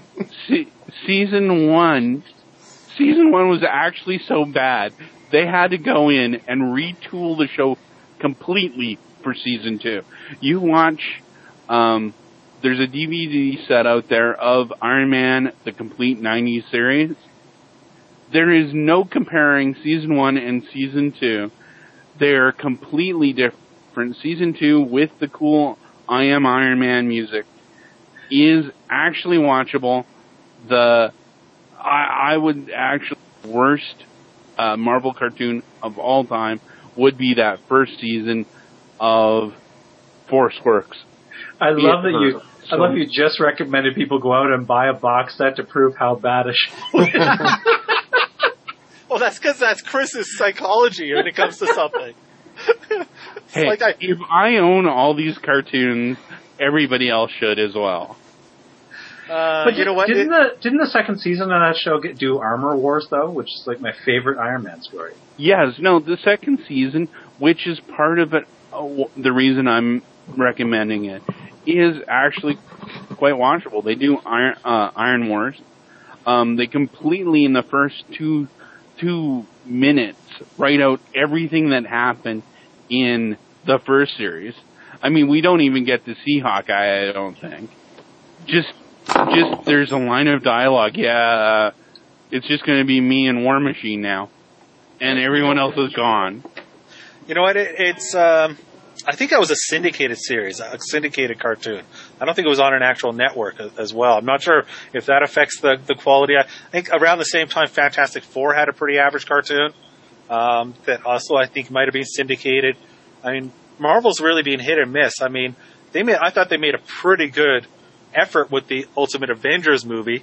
Speaker 2: Season 1 was actually so bad they had to go in and retool the show completely for season 2. You watch. There's a DVD set out there of Iron Man, the complete 90s series. There is no comparing season 1 and season 2. They're completely different. Season 2 with the cool I Am Iron Man music is actually watchable. I would actually, worst Marvel cartoon of all time would be that first season of Force Works.
Speaker 1: I love you just recommended people go out and buy a box set to prove how bad a show is.
Speaker 4: Well, that's because that's Chris's psychology when it comes to something.
Speaker 2: Hey, if I own all these cartoons, everybody else should as well.
Speaker 4: But you know what?
Speaker 1: Didn't the second season of that show do Armor Wars, though, which is like my favorite Iron Man story?
Speaker 2: Yes, no, the second season, which is part of it, the reason I'm recommending it, is actually quite watchable. They do Iron Wars. They completely, in the first two minutes, write out everything that happened in the first series. I mean, we don't even get to see Hawkeye, I don't think. Just there's a line of dialogue. Yeah, it's just going to be me and War Machine now, and everyone else is gone.
Speaker 4: You know what? It's I think that was a syndicated series, a syndicated cartoon. I don't think it was on an actual network as well. I'm not sure if that affects the quality. I think around the same time, Fantastic Four had a pretty average cartoon that also I think might have been syndicated. I mean, Marvel's really been hit and miss. I mean, I thought they made a pretty good effort with the Ultimate Avengers movie.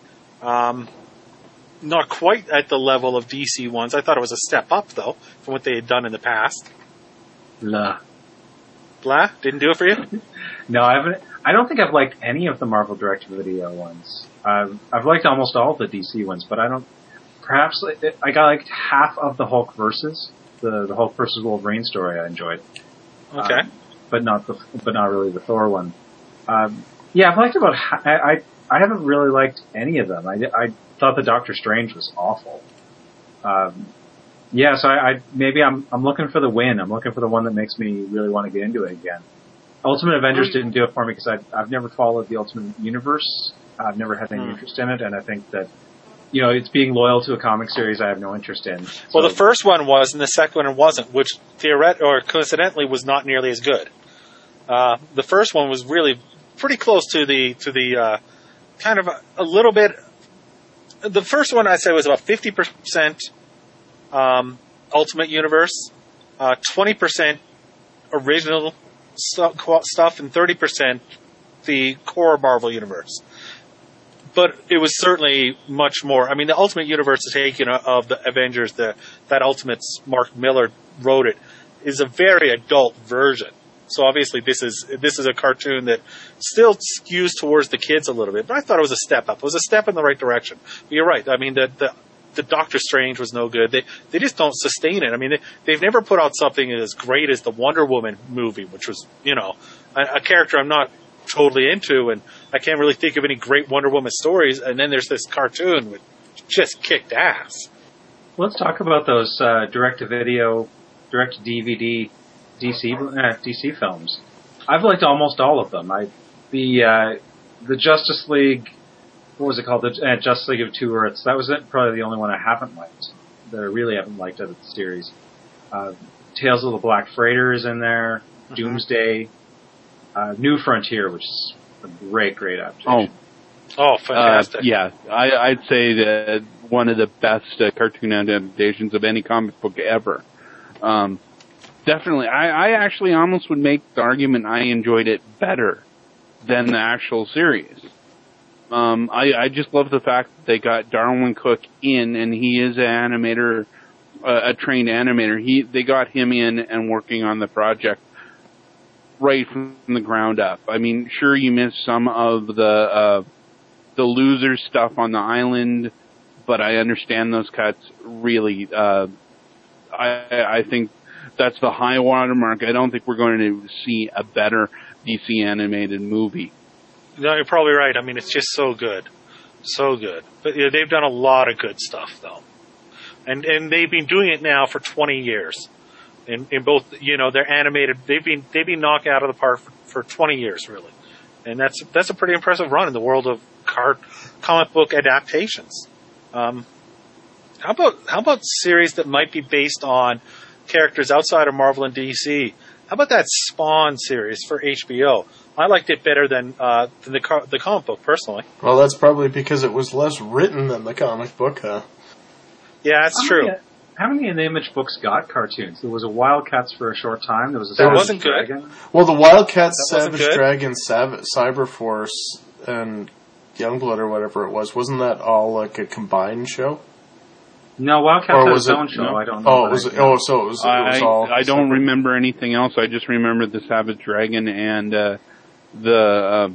Speaker 4: Not quite at the level of DC ones. I thought it was a step up, though, from what they had done in the past.
Speaker 1: Blah.
Speaker 4: Blah? Didn't do it for you?
Speaker 1: No, I haven't. I don't think I've liked any of the Marvel direct-to-video ones. I've liked almost all of the DC ones, but I don't. Perhaps I got like half of the Hulk versus the Hulk versus Wolverine story. I enjoyed.
Speaker 4: Okay.
Speaker 1: But not really the Thor one. Yeah, I've liked about. I haven't really liked any of them. I thought the Doctor Strange was awful. Yeah, so maybe I'm looking for the win. I'm looking for the one that makes me really want to get into it again. Ultimate Avengers didn't do it for me because I've never followed the Ultimate Universe. I've never had any interest in it, and I think that, you know, it's being loyal to a comic series I have no interest in. So.
Speaker 4: Well, the first one was, and the second one wasn't, which coincidentally was not nearly as good. The first one was really pretty close to the kind of a little bit. The first one I'd say was about 50% Ultimate Universe, 20% original stuff, and 30% the core Marvel Universe. But it was certainly much more. I mean, the Ultimate Universe take of the Avengers, that Ultimates, Mark Miller wrote it, is a very adult version. So obviously this is a cartoon that still skews towards the kids a little bit. But I thought it was a step up. It was a step in the right direction. But you're right. I mean, the Doctor Strange was no good. They just don't sustain it. I mean, they've never put out something as great as the Wonder Woman movie, which was, you know, a character I'm not totally into, and I can't really think of any great Wonder Woman stories. And then there's this cartoon which just kicked ass.
Speaker 1: Let's talk about those direct-to-video, direct-to-DVD DC films. I've liked almost all of them. The Justice League, what was it called? The Justice League of Two Earths. That was probably the only one I haven't liked. That I really haven't liked out of the series. Tales of the Black Freighter is in there. Mm-hmm. Doomsday. New Frontier, which is a great adaptation.
Speaker 4: Oh, fantastic.
Speaker 2: Yeah, I'd say that one of the best cartoon adaptations of any comic book ever. Definitely. I actually almost would make the argument I enjoyed it better than the actual series. I just love the fact that they got Darwin Cook in, and he is an animator, a trained animator. They got him in and working on the project right from the ground up. I mean, sure, you missed some of the loser stuff on the island, but I understand those cuts really. I think that's the high watermark. I don't think we're going to see a better DC animated movie.
Speaker 4: No, you're probably right. I mean, it's just so good. So good. But yeah, they've done a lot of good stuff, though. And they've been doing it now for 20 years. In both, you know, they're animated. They've been knocked out of the park for 20 years, really. And that's a pretty impressive run in the world of comic book adaptations. How about series that might be based on characters outside of Marvel and DC? How about that Spawn series for HBO? I liked it better than the comic book, personally.
Speaker 3: Well, that's probably because it was less written than the comic book, huh?
Speaker 4: Yeah, that's true.
Speaker 1: How many of the Image books got cartoons? There was a Wildcats for a short time. There was a
Speaker 4: Savage
Speaker 1: Dragon.
Speaker 4: Good.
Speaker 3: Well, the Wildcats, Savage Dragon, Cyberforce, and Youngblood or whatever it was, wasn't that all like a combined show?
Speaker 1: No, Wildcats had its own show. No? I don't know.
Speaker 3: Oh, was it? Oh, so it was all.
Speaker 2: I don't remember anything else. I just remember the Savage Dragon and the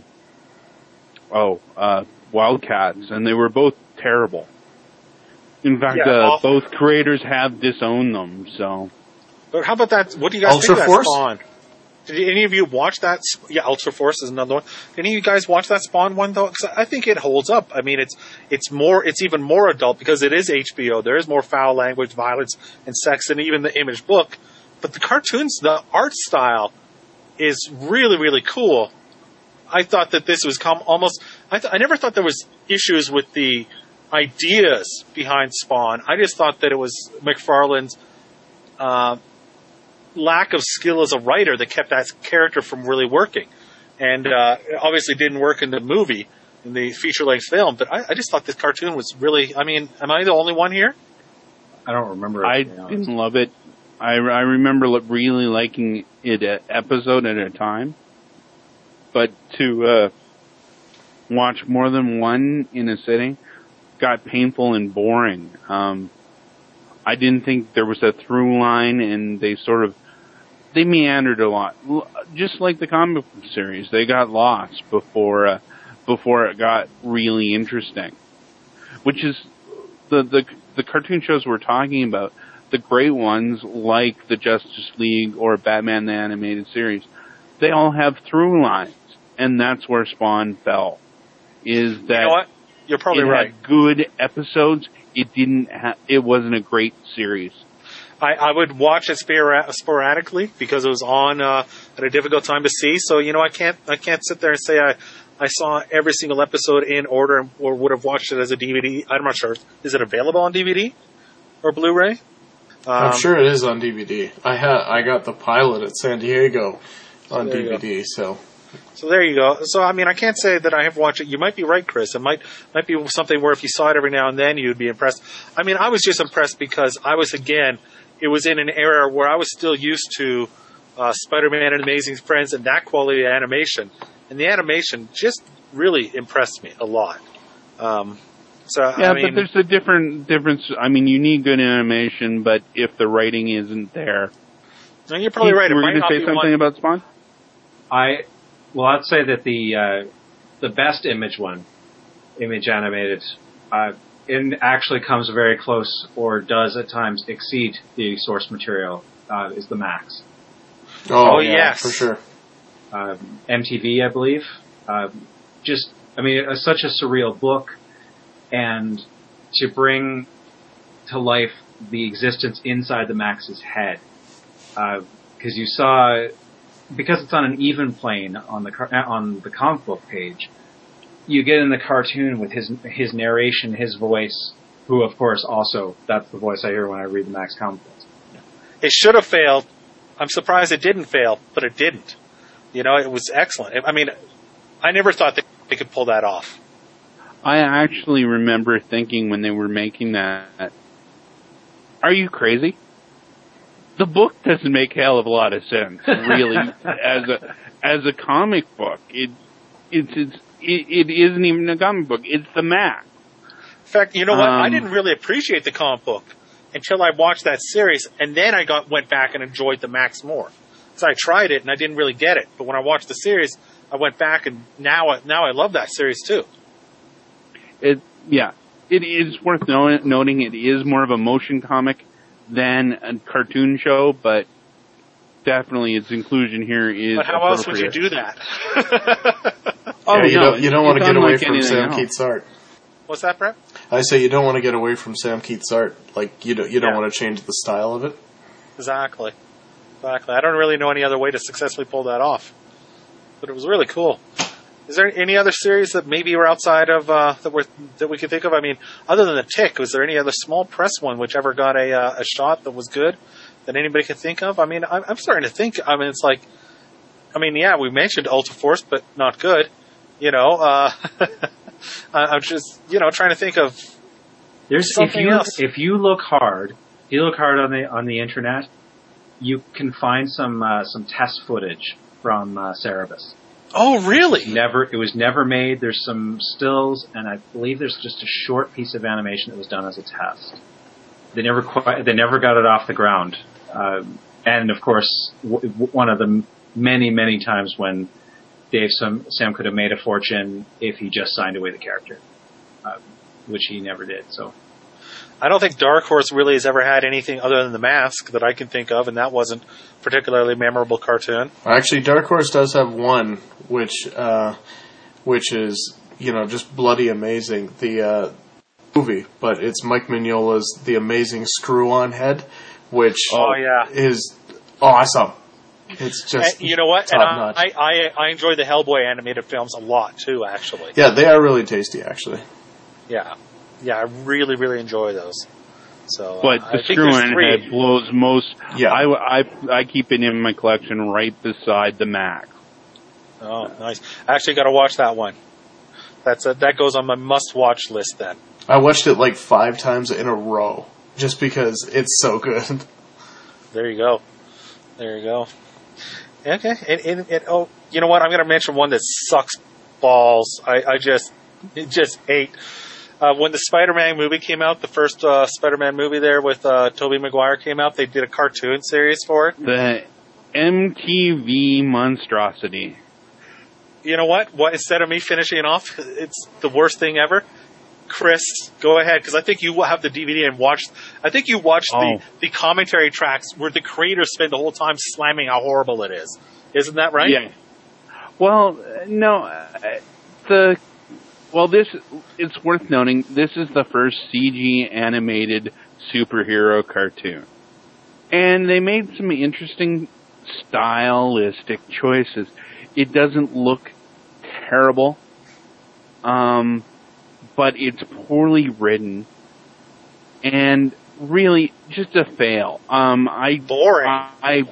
Speaker 2: Wildcats, and they were both terrible. In fact, both creators have disowned them. So,
Speaker 4: but how about that? What do you guys think of that Spawn? Did any of you watch that? Yeah, Ultra Force is another one. Did any of you guys watch that Spawn one though? Because I think it holds up. I mean, it's even more adult because it is HBO. There is more foul language, violence, and sex than even the Image book. But the cartoons, the art style is really, really cool. I thought that this was I never thought there was issues with the ideas behind Spawn. I just thought that it was McFarlane's lack of skill as a writer that kept that character from really working. And it obviously didn't work in the movie, in the feature-length film, but I just thought this cartoon was really, I mean, am I the only one here?
Speaker 1: I don't remember.
Speaker 2: I didn't love it. I remember really liking it an episode at a time. But to watch more than one in a sitting got painful and boring. I didn't think there was a through line, and they meandered a lot. Just like the comic book series, they got lost before it got really interesting. Which is the cartoon shows we're talking about, the great ones like the Justice League or Batman the Animated Series, they all have through lines, and that's where Spawn fell. Is that
Speaker 4: you know what? You're probably right.
Speaker 2: Had good episodes. It wasn't a great series.
Speaker 4: I would watch it sporadically because it was on at a difficult time to see. So I can't sit there and say I saw every single episode in order or would have watched it as a DVD. I'm not sure. Is it available on DVD or Blu-ray?
Speaker 3: I'm sure it is on DVD. I got the pilot at San Diego on DVD.
Speaker 4: So there you go. So I mean, I can't say that I have watched it. You might be right, Chris. It might be something where if you saw it every now and then, you'd be impressed. I mean, I was just impressed because it was in an era where I was still used to Spider-Man and Amazing Friends and that quality of animation. And the animation just really impressed me a lot.
Speaker 2: But there's a difference. I mean, you need good animation, but if the writing isn't there...
Speaker 4: No, you're probably right.
Speaker 2: Were you going to say something about Spawn?
Speaker 1: I'd say that the best image animated, it actually comes very close or does at times exceed the source material, is the Max.
Speaker 3: Oh yes. For sure.
Speaker 1: MTV, I believe. It's such a surreal book, and to bring to life the existence inside the Max's head, because you saw... Because it's on an even plane on the comic book page, you get in the cartoon with his narration, his voice, who of course also, that's the voice I hear when I read the Max comic books.
Speaker 4: It should have failed. I'm surprised it didn't fail, but it didn't. It was excellent. I mean, I never thought that they could pull that off.
Speaker 2: I actually remember thinking when they were making that, are you crazy? The book doesn't make a hell of a lot of sense, really, as a comic book. It isn't even a comic book. It's the Max.
Speaker 4: In fact, you know what? I didn't really appreciate the comic book until I watched that series, and then I went back and enjoyed the Max more. So I tried it, and I didn't really get it. But when I watched the series, I went back, and now I love that series too.
Speaker 2: It is worth noting. It is more of a motion comic than a cartoon show, but definitely its inclusion here is.
Speaker 4: But how else would you do that?
Speaker 3: You don't want to get away from Sam Keith's art.
Speaker 4: What's that, Brett?
Speaker 3: I say you don't want to get away from Sam Keith's art. Like you don't want to change the style of it. Exactly.
Speaker 4: I don't really know any other way to successfully pull that off, but it was really cool. Is there any other series that maybe were outside of that we could think of? I mean, other than the Tick, was there any other small press one which ever got a shot that was good that anybody could think of? I mean, I'm starting to think. I mean, it's like, we mentioned Ultra Force, but not good. I'm just trying to think of something else.
Speaker 1: If you look hard on the internet, you can find some test footage from Cerebus.
Speaker 4: Oh, really?
Speaker 1: It was never made. There's some stills, and I believe there's just a short piece of animation that was done as a test. They never got it off the ground. And of course, one of the many, many times when Sam could have made a fortune if he just signed away the character, which he never did. So,
Speaker 4: I don't think Dark Horse really has ever had anything other than The Mask that I can think of, and that wasn't a particularly memorable cartoon.
Speaker 3: Actually, Dark Horse does have one, which is just bloody amazing. The movie, but it's Mike Mignola's The Amazing Screw-On Head, which is awesome. It's just
Speaker 4: and you know what?
Speaker 3: top
Speaker 4: And I enjoy the Hellboy animated films a lot too. Actually,
Speaker 3: Yeah, they are really tasty. Actually,
Speaker 4: yeah, I really really enjoy those. So,
Speaker 2: but the Screw-In Head blows most.
Speaker 3: Yeah.
Speaker 2: I keep it in my collection right beside the Max.
Speaker 4: Oh, nice! I actually got to watch that one. That goes on my must-watch list then.
Speaker 3: I watched it like 5 times in a row just because it's so good.
Speaker 4: There you go. Okay. Oh, you know what? I'm going to mention one that sucks balls. I just hate. When the Spider-Man movie came out, the first Spider-Man movie there with Tobey Maguire came out, they did a cartoon series for it.
Speaker 2: The MTV monstrosity.
Speaker 4: You know what? Instead of me finishing it off, it's the worst thing ever. Chris, go ahead, because I think you have the DVD and watched. I think you watched the commentary tracks where the creators spend the whole time slamming how horrible it is. Isn't that right?
Speaker 2: Yeah. Well, no. It's worth noting, this is the first CG animated superhero cartoon. And they made some interesting stylistic choices. It doesn't look terrible, but it's poorly written and really just a fail.
Speaker 4: Boring.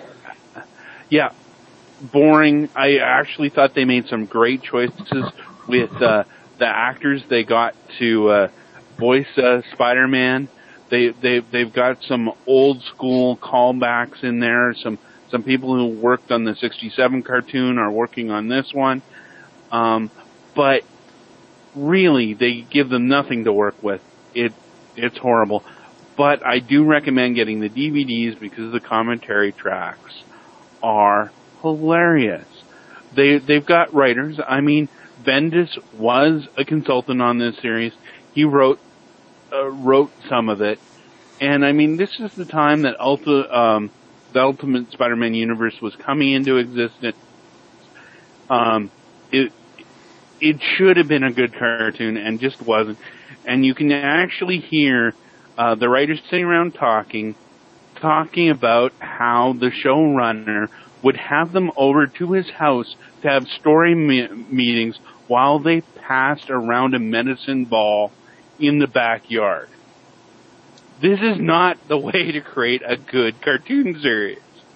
Speaker 2: Boring. I actually thought they made some great choices with the actors they got to voice Spider-Man. They've got some old school callbacks in there. Some people who worked on the 67 cartoon are working on this one. But really, they give them nothing to work with. It's horrible. But I do recommend getting the DVDs because the commentary tracks are hilarious. They've got writers. I mean, Bendis was a consultant on this series. He wrote some of it. And I mean, this is the time that the Ultimate Spider-Man universe was coming into existence. It should have been a good cartoon and just wasn't. And you can actually hear the writers sitting around talking about how the showrunner would have them over to his house to have story meetings while they passed around a medicine ball in the backyard. This is not the way to create a good cartoon series.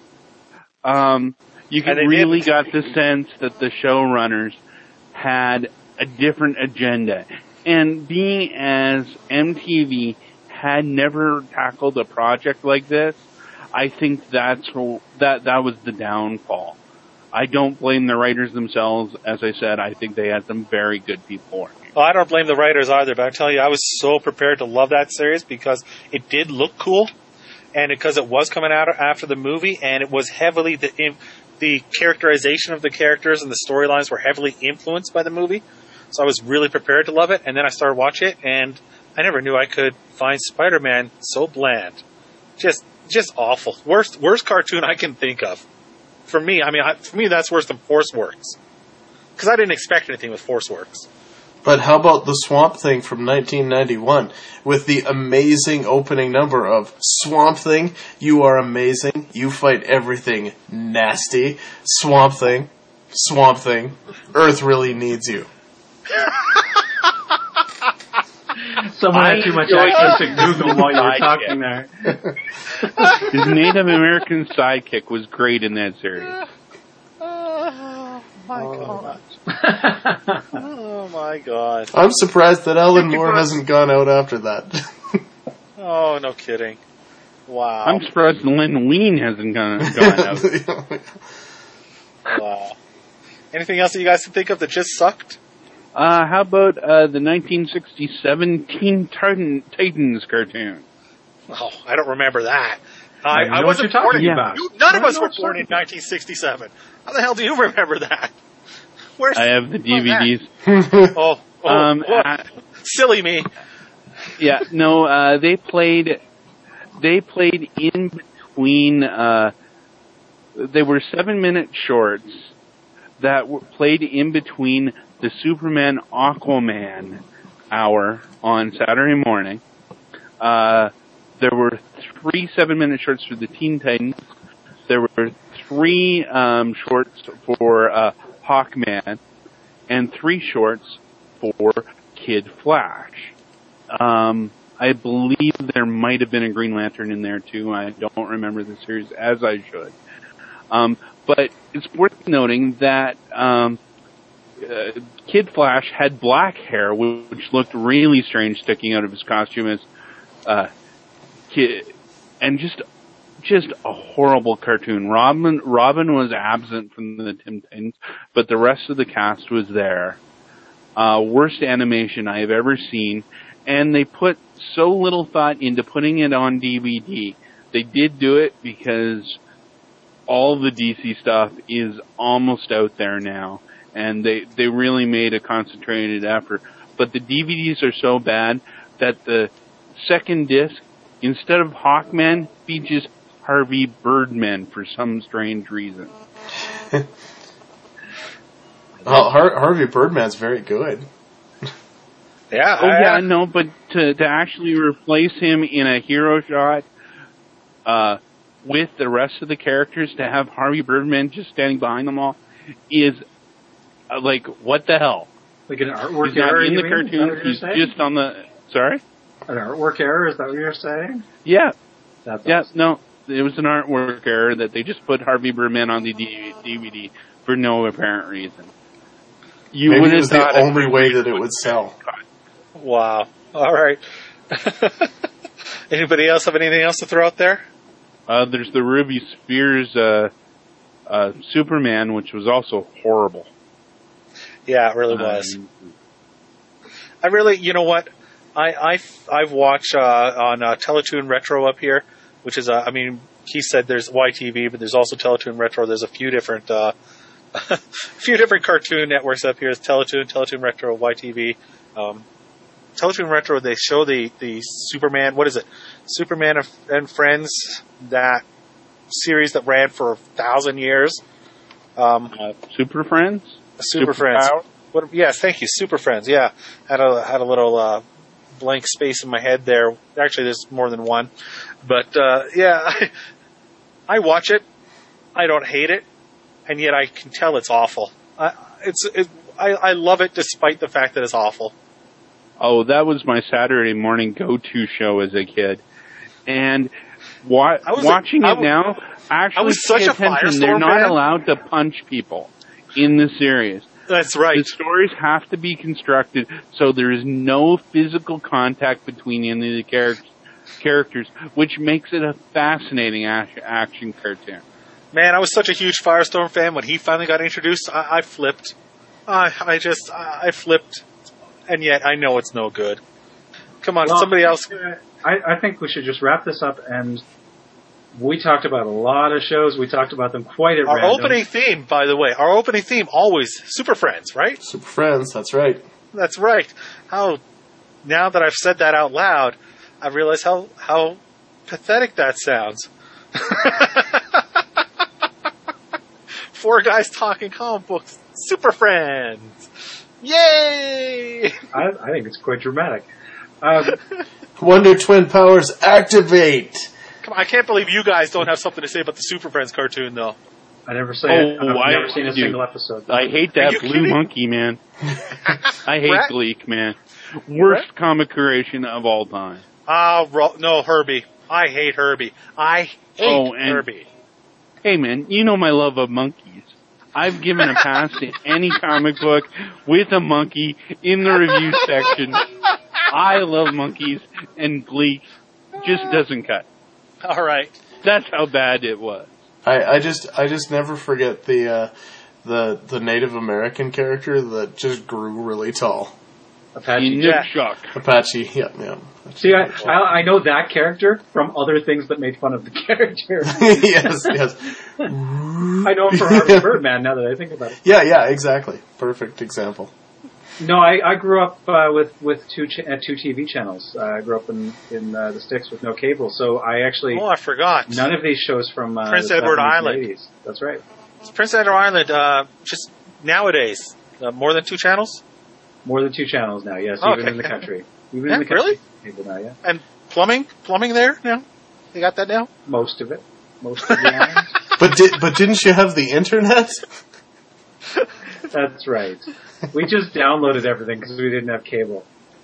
Speaker 2: You really got the sense that the showrunners had a different agenda. And being as MTV had never tackled a project like this, I think that was the downfall. I don't blame the writers themselves. As I said, I think they had some very good people working.
Speaker 4: Well, I don't blame the writers either, but I tell you, I was so prepared to love that series because it did look cool, and because it was coming out after the movie, and it was heavily the characterization of the characters and the storylines were heavily influenced by the movie. So I was really prepared to love it, and then I started watching it, and I never knew I could find Spider-Man so bland. Just awful. Worst cartoon I can think of. For me, for me, that's worse than Force Works. Because I didn't expect anything with Force Works.
Speaker 3: But how about the Swamp Thing from 1991 with the amazing opening number of Swamp Thing, you are amazing, you fight everything nasty, Swamp Thing, Earth really needs you.
Speaker 1: Someone had too much access to Google while you were talking there.
Speaker 2: His Native American sidekick was great in that series.
Speaker 4: Oh my god. Oh my god.
Speaker 3: I'm surprised that Alan Moore hasn't gone out after that.
Speaker 4: Oh, no kidding. Wow.
Speaker 2: I'm surprised Len Wein hasn't gone out.
Speaker 4: Wow. Anything else that you guys can think of that just sucked?
Speaker 2: How about the 1967 Teen Titans cartoon?
Speaker 4: Oh, I don't remember that.
Speaker 1: I wasn't talking about.
Speaker 4: None of us were born in 1967. How the hell do you remember that?
Speaker 2: I have the DVDs.
Speaker 4: Silly me.
Speaker 2: Yeah, no, they played in between, they were 7-minute shorts that were played in between the Superman Aquaman hour on Saturday morning. There were 3 7-minute shorts for the Teen Titans. There were 3 shorts for Hawkman and 3 shorts for Kid Flash. I believe there might have been a Green Lantern in there too. I don't remember the series as I should. But it's worth noting that Kid Flash had black hair, which looked really strange sticking out of his costume as Kid, and just a horrible cartoon. Robin was absent from the Teen Titans, but the rest of the cast was there. Worst animation I have ever seen, and they put so little thought into putting it on DVD. They did do it because all the DC stuff is almost out there now, and they really made a concentrated effort. But the DVDs are so bad that the second disc, instead of Hawkman, features Harvey Birdman for some strange reason.
Speaker 3: Well, Harvey Birdman's very good.
Speaker 4: Yeah.
Speaker 2: Oh, yeah, no, but to actually replace him in a hero shot with the rest of the characters, to have Harvey Birdman just standing behind them all, is like, what the hell?
Speaker 1: Like an artwork
Speaker 2: he's not
Speaker 1: error?
Speaker 2: in the cartoon, he's just on the... Sorry?
Speaker 1: An artwork error, is that what you're saying?
Speaker 2: Yeah.
Speaker 1: That's
Speaker 2: yeah,
Speaker 1: awesome.
Speaker 2: no, it was an artwork error that they just put Harvey Birdman on the DVD for no apparent reason.
Speaker 3: Maybe it was the only way that it would sell.
Speaker 4: Wow. All right. Anybody else have anything else to throw out there?
Speaker 2: There's the Ruby Spears Superman, which was also horrible.
Speaker 4: Yeah, it really was. I really, you know what? I've watched on Teletoon Retro up here, which is I mean, he said there's YTV, but there's also Teletoon Retro. There's a few different cartoon networks up here. There's Teletoon Retro, YTV. Teletoon Retro, they show the Superman, what is it? Superman and Friends, that series that ran for 1,000 years.
Speaker 2: Super Friends?
Speaker 4: Super Friends. Yes, thank you. Super Friends, yeah. Had a little blank space in my head there. Actually, there's more than one. But, yeah, I watch it. I don't hate it. And yet I can tell it's awful. I love it despite the fact that it's awful.
Speaker 2: Oh, that was my Saturday morning go-to show as a kid. And watching it now, actually pay attention. They're not allowed to punch people in the series.
Speaker 4: That's right.
Speaker 2: The stories have to be constructed so there is no physical contact between any of the characters, which makes it a fascinating action cartoon.
Speaker 4: Man, I was such a huge Firestorm fan when he finally got introduced. I flipped. I flipped. And yet, I know it's no good. Come on, somebody else.
Speaker 1: I think we should just wrap this up. And we talked about a lot of shows. We talked about them quite at random.
Speaker 4: Our opening theme, by the way, always Super Friends, right?
Speaker 3: Super Friends, that's right.
Speaker 4: That's right. Now that I've said that out loud, I realize how pathetic that sounds. 4 guys talking comic books. Super Friends. Yay!
Speaker 1: I think it's quite dramatic.
Speaker 3: Wonder Twin powers activate!
Speaker 4: Come on, I can't believe you guys don't have something to say about the Super Friends cartoon, though.
Speaker 1: I never say it. I've never seen a single episode.
Speaker 2: I hate that blue monkey, man. I hate Gleek, man. Worst comic creation of all time.
Speaker 4: No, Herbie. I hate Herbie. I hate Herbie.
Speaker 2: Hey, man, you know my love of monkeys. I've given a pass to any comic book with a monkey in the review section. I love monkeys, and Gleek just doesn't cut.
Speaker 4: All right.
Speaker 2: That's how bad it was.
Speaker 3: I just never forget the Native American character that just grew really tall.
Speaker 1: Apache
Speaker 2: Shock.
Speaker 3: Apache, yeah.
Speaker 1: See, I know that character from other things that made fun of the character.
Speaker 3: yes.
Speaker 1: I know him for Harvey Birdman now that I think about it.
Speaker 3: Yeah, exactly. Perfect example.
Speaker 1: No, I grew up with two TV channels. I grew up in the sticks with no cable, so I actually...
Speaker 4: Oh, I forgot.
Speaker 1: None of these shows from...
Speaker 4: Prince Edward Island.
Speaker 1: 80s. That's right.
Speaker 4: Prince Edward Island, just nowadays, more than 2 channels?
Speaker 1: More than 2 channels now, yes, even in the country. Even in the country.
Speaker 4: Really?
Speaker 1: Cable now, yeah.
Speaker 4: And plumbing there now? They got that now?
Speaker 1: Most of it. Most of the island.
Speaker 3: But didn't you have the internet?
Speaker 1: That's right. We just downloaded everything because we didn't have cable.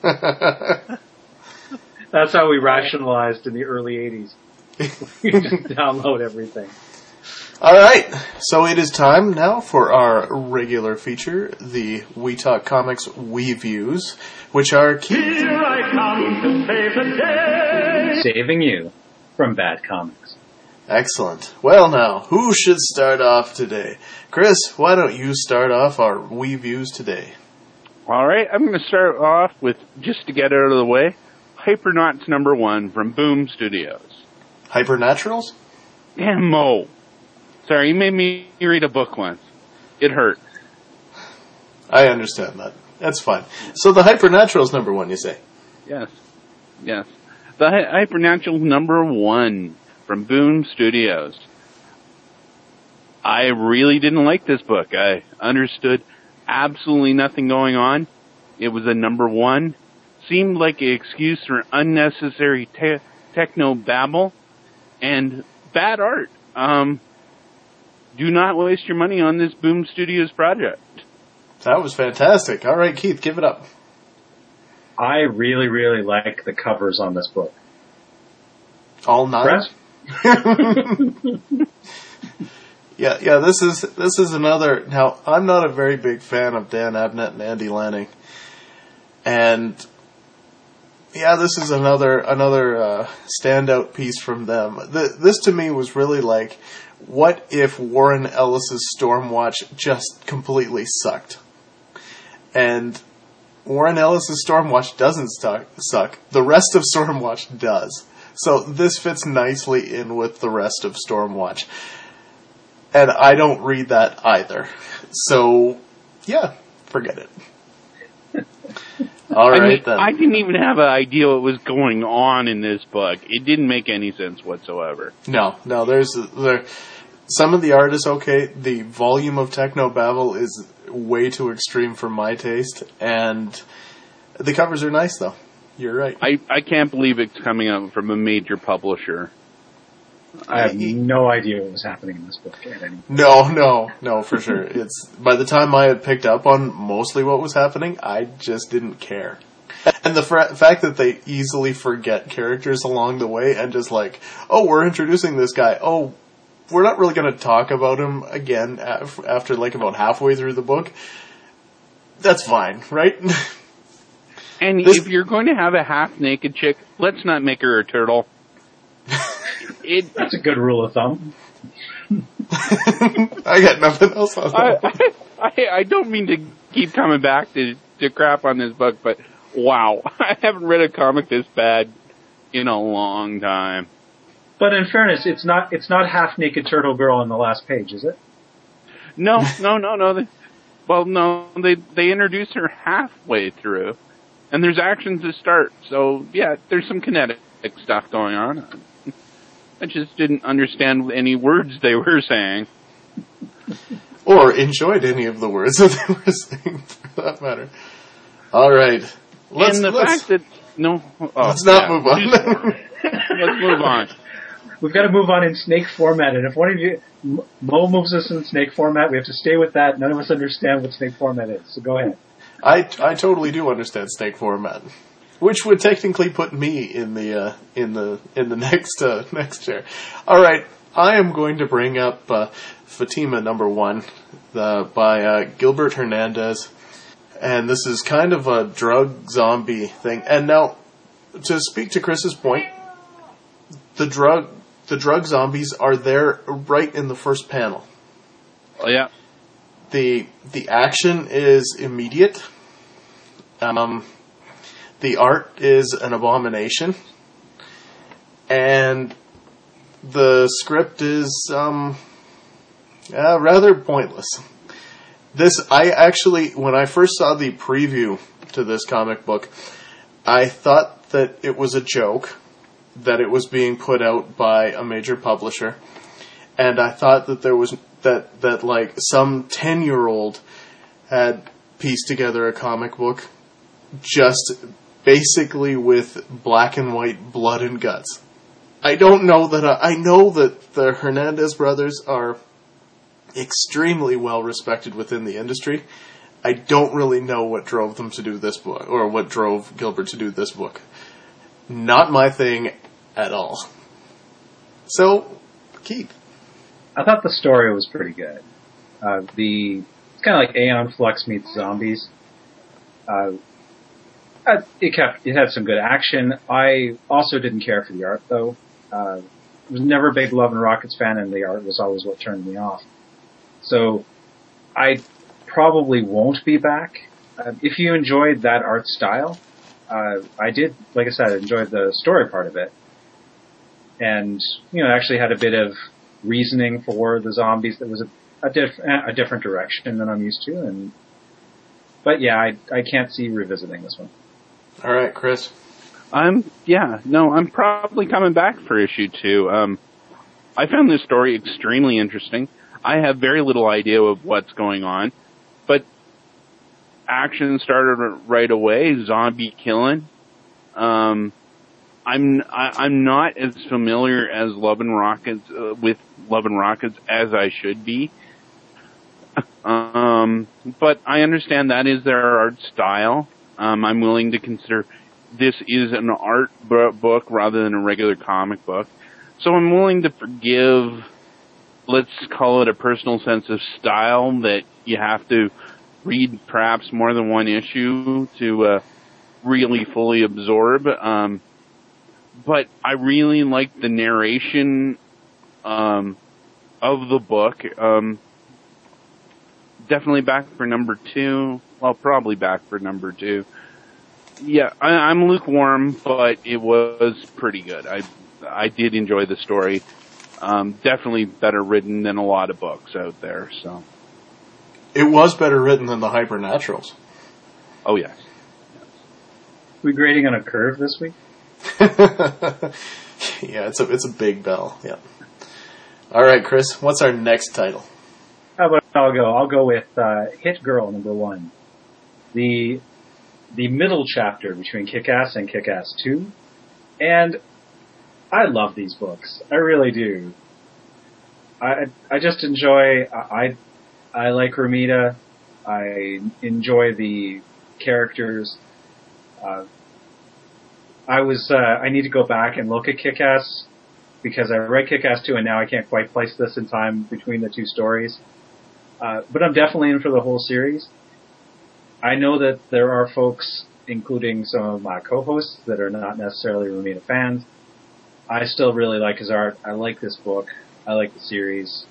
Speaker 1: That's how we rationalized in the early 80s. We just download everything.
Speaker 3: All right, so it is time now for our regular feature, the We Talk Comics We Views, which are
Speaker 5: Here I come to save the day.
Speaker 1: Saving you from bad comics.
Speaker 3: Excellent. Well now, who should start off today? Chris, why don't you start off our We Views today?
Speaker 2: All right, I'm going to start off with, just to get it out of the way, Hypernauts #1 from Boom Studios.
Speaker 3: Hypernaturals?
Speaker 2: Damn, Mo. Sorry, you made me read a book once. It hurt.
Speaker 3: I understand that. That's fine. So the Hypernaturals #1, you say?
Speaker 2: Yes. The Hypernaturals #1 from Boom Studios. I really didn't like this book. I understood absolutely nothing going on. It was a #1. Seemed like an excuse for unnecessary techno babble and bad art. Do not waste your money on this Boom Studios project.
Speaker 3: That was fantastic. All right, Keith, give it up.
Speaker 1: I really, really like the covers on this book.
Speaker 3: All 9? Yeah, this is another. Now, I'm not a very big fan of Dan Abnett and Andy Lanning. And yeah, this is another standout piece from them. This to me was really like, what if Warren Ellis's Stormwatch just completely sucked? And Warren Ellis's Stormwatch doesn't suck. The rest of Stormwatch does. So this fits nicely in with the rest of Stormwatch. And I don't read that either. So, yeah, forget it. All right, then.
Speaker 2: I didn't even have an idea what was going on in this book. It didn't make any sense whatsoever.
Speaker 3: No, some of the art is okay. The volume of technobabble is way too extreme for my taste, and the covers are nice, though. You're right.
Speaker 2: I can't believe it's coming out from a major publisher.
Speaker 1: I have no idea what was happening in this book.
Speaker 3: No, for sure. It's by the time I had picked up on mostly what was happening, I just didn't care. And the fact that they easily forget characters along the way and just like, oh, we're introducing this guy. Oh, we're not really going to talk about him again after like about halfway through the book. That's fine, right?
Speaker 2: And if you're going to have a half-naked chick, let's not make her a turtle.
Speaker 1: That's a good rule of thumb.
Speaker 3: I got nothing else on that.
Speaker 2: I don't mean to keep coming back to crap on this book, but wow, I haven't read a comic this bad in a long time.
Speaker 1: But in fairness, it's not half-naked turtle girl on the last page, is it?
Speaker 2: No. They introduce her halfway through, and there's actions to start. So yeah, there's some kinetic stuff going on. I just didn't understand any words they were saying.
Speaker 3: Or enjoyed any of the words that they were saying, for that matter. All right. Let's not move on.
Speaker 2: Let's move on.
Speaker 1: We've got to move on in snake format, and if one of you, Mo moves us in snake format, we have to stay with that. None of us understand what snake format is, so go ahead.
Speaker 3: I totally do understand snake format. Which would technically put me in the next chair. All right, I am going to bring up Fatima #1 by Gilbert Hernandez, and this is kind of a drug zombie thing. And now, to speak to Chris's point, the drug zombies are there right in the first panel.
Speaker 2: Oh yeah.
Speaker 3: The action is immediate. The art is an abomination, and the script is rather pointless. When I first saw the preview to this comic book, I thought that it was a joke, that it was being put out by a major publisher, and I thought that there was that like some 10-year-old had pieced together a comic book just basically with black and white blood and guts. I don't know that I know that the Hernandez brothers are extremely well respected within the industry. I don't really know what drove them to do this book, or what drove Gilbert to do this book. Not my thing at all. So, Keith.
Speaker 1: I thought the story was pretty good. It's kind of like Aeon Flux meets zombies. It had some good action. I also didn't care for the art, though. I was never a big Love and Rockets fan, and the art was always what turned me off. So, I probably won't be back. If you enjoyed that art style, I did, like I said, enjoyed the story part of it. And, actually had a bit of reasoning for the zombies that was a different direction than I'm used to. But yeah, I can't see revisiting this one.
Speaker 3: All right, Chris.
Speaker 2: I'm probably coming back for issue 2. I found this story extremely interesting. I have very little idea of what's going on, but action started right away, zombie killing. I'm not as familiar as Love and Rockets with Love and Rockets as I should be. But I understand that is their art style. I'm willing to consider this is an art book rather than a regular comic book. So I'm willing to forgive, let's call it a personal sense of style that you have to read perhaps more than one issue to really fully absorb. But I really like the narration of the book. Definitely back for number 2. Well, probably back for number 2. Yeah, I'm lukewarm, but it was pretty good. I did enjoy the story. Definitely better written than a lot of books out there. So
Speaker 3: it was better written than the Hypernaturals.
Speaker 2: Oh yes.
Speaker 1: We grading on a curve this week?
Speaker 3: Yeah, it's a big bell. Yeah. All right, Chris. What's our next title?
Speaker 1: How about I'll go with Hit Girl #1. The middle chapter between Kick-Ass and Kick-Ass 2. And I love these books. I really do. I just enjoy, I like Romita. I enjoy the characters. I need to go back and look at Kick-Ass because I read Kick-Ass 2 and now I can't quite place this in time between the two stories. But I'm definitely in for the whole series. I know that there are folks, including some of my co-hosts, that are not necessarily Romita fans. I still really like his art. I like this book. I like the series.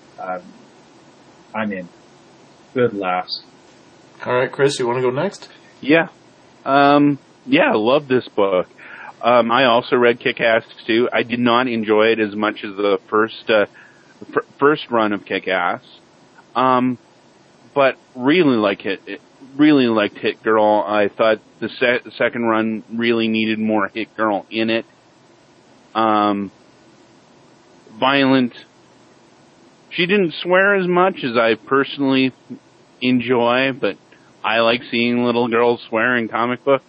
Speaker 1: I'm in. Good laughs.
Speaker 3: All right, Chris, you want to go next?
Speaker 2: Yeah. I love this book. I also read Kick-Ass 2. I did not enjoy it as much as the first run of Kick-Ass. But really liked Hit Girl. I thought the second run really needed more Hit Girl in it. Violent. She didn't swear as much as I personally enjoy, but I like seeing little girls swear in comic books.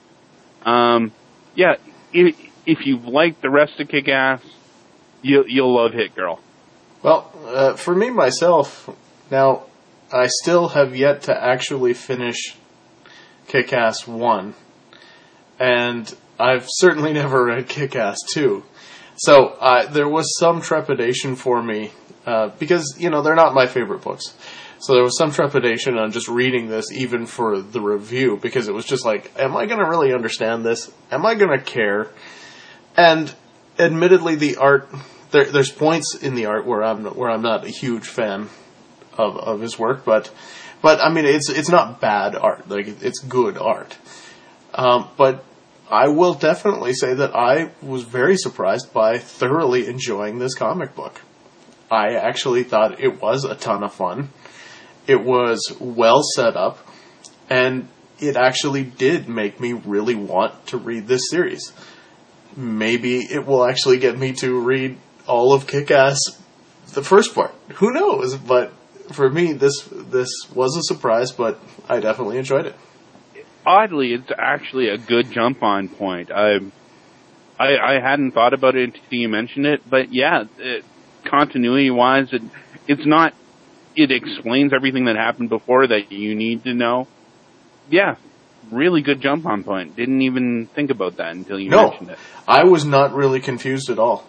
Speaker 2: If you've liked the rest of Kick-Ass, you'll love Hit Girl.
Speaker 3: Well, for me, myself, now, I still have yet to actually finish Kick-Ass 1, and I've certainly never read Kick-Ass 2. So, there was some trepidation for me, because, they're not my favorite books. So there was some trepidation on just reading this, even for the review, because it was just like, am I going to really understand this? Am I going to care? And admittedly, the art, there's points in the art where I'm not a huge fan of his work, but I mean, it's not bad art. Like, it's good art. But I will definitely say that I was very surprised by thoroughly enjoying this comic book. I actually thought it was a ton of fun. It was well set up, and it actually did make me really want to read this series. Maybe it will actually get me to read all of Kick-Ass, the first part. Who knows? But for me, this was a surprise, but I definitely enjoyed it.
Speaker 2: Oddly, it's actually a good jump-on point. I hadn't thought about it until you mentioned it, but yeah, continuity-wise, it's not. It explains everything that happened before that you need to know. Yeah, really good jump on point. Didn't even think about that until you mentioned it.
Speaker 3: I was not really confused at all.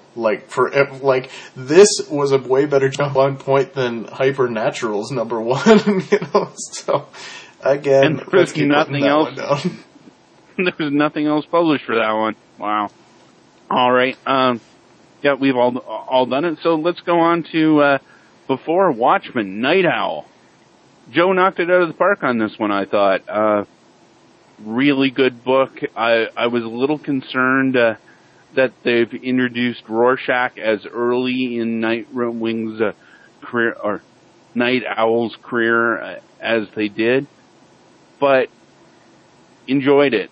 Speaker 3: This was a way better jump on point than Hypernaturals #1. So again,
Speaker 2: and there's nothing else. There's nothing else published for that one. Wow. All right. Yeah, we've all done it. So let's go on to Before Watchmen, Night Owl. Joe knocked it out of the park on this one, I thought. Really good book. I was a little concerned that they've introduced Rorschach as early in Nightwing's career, or Night Owl's career, as they did, but enjoyed it.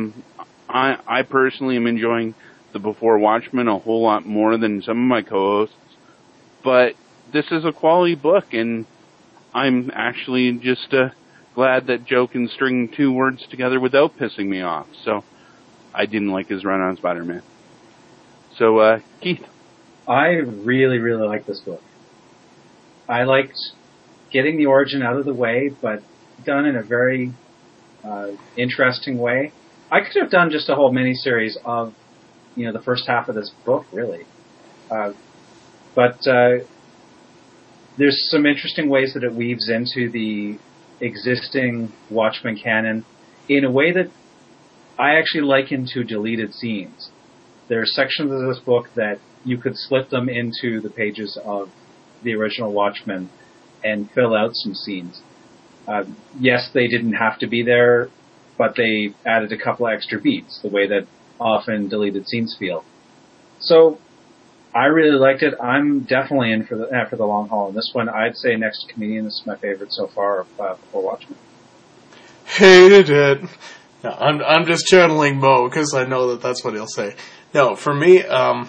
Speaker 2: I personally am enjoying the Before Watchmen a whole lot more than some of my co-hosts, but this is a quality book, and I'm actually just glad that Joe can string two words together without pissing me off. So I didn't like his run on Spider-Man. So, Keith.
Speaker 1: I really, really like this book. I liked getting the origin out of the way, but done in a very interesting way. I could have done just a whole miniseries of, the first half of this book, really. But there's some interesting ways that it weaves into the existing Watchmen canon in a way that I actually liken to deleted scenes. There are sections of this book that you could split them into the pages of the original Watchmen and fill out some scenes. Yes, they didn't have to be there, but they added a couple of extra beats, the way that often deleted scenes feel. So I really liked it. I'm definitely in for the long haul. And this one, I'd say next to Comedian, this is my favorite so far Before Watchmen.
Speaker 3: Hated it. No, I'm just channeling Mo because I know that's what he'll say. No, for me, I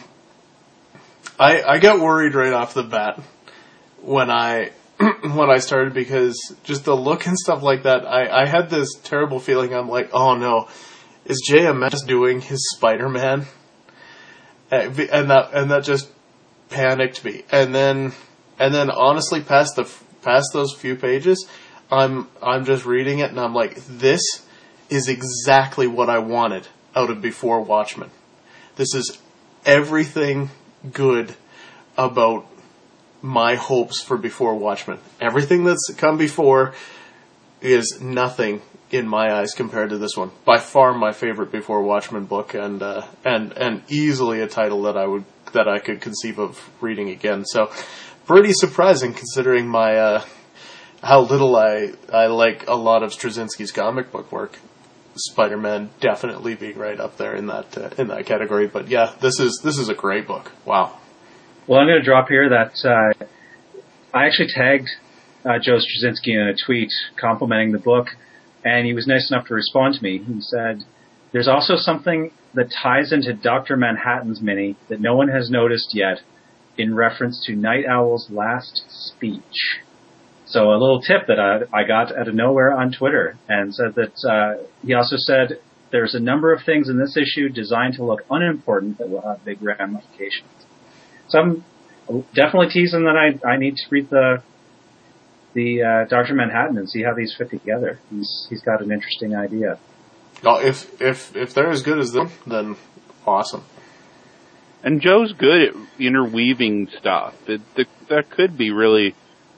Speaker 3: got worried right off the bat when I started, because just the look and stuff like that, I had this terrible feeling. I'm like, oh no, is JMS doing his Spider-Man? And that just panicked me. And then honestly, past those few pages, I'm just reading it and I'm like, this is exactly what I wanted out of Before Watchmen. This is everything good about my hopes for Before Watchmen. Everything that's come before is nothing in my eyes compared to this one. By far my favorite Before Watchmen book, and easily a title that I could conceive of reading again. So pretty surprising considering my how little I like a lot of Straczynski's comic book work. Spider-Man definitely being right up there in that category. But yeah, this is a great book. Wow.
Speaker 1: Well, I'm going to drop here that I actually tagged Joe Straczynski in a tweet complimenting the book, and he was nice enough to respond to me. He said, "There's also something that ties into Dr. Manhattan's mini that no one has noticed yet, in reference to Night Owl's last speech." So a little tip that I got out of nowhere on Twitter, and said that he also said there's a number of things in this issue designed to look unimportant that will have big ramifications. So I'm definitely teasing that I need to read the Dr. Manhattan and see how these fit together. He's got an interesting idea.
Speaker 3: Oh, if they're as good as them, then awesome.
Speaker 2: And Joe's good at interweaving stuff. That could be really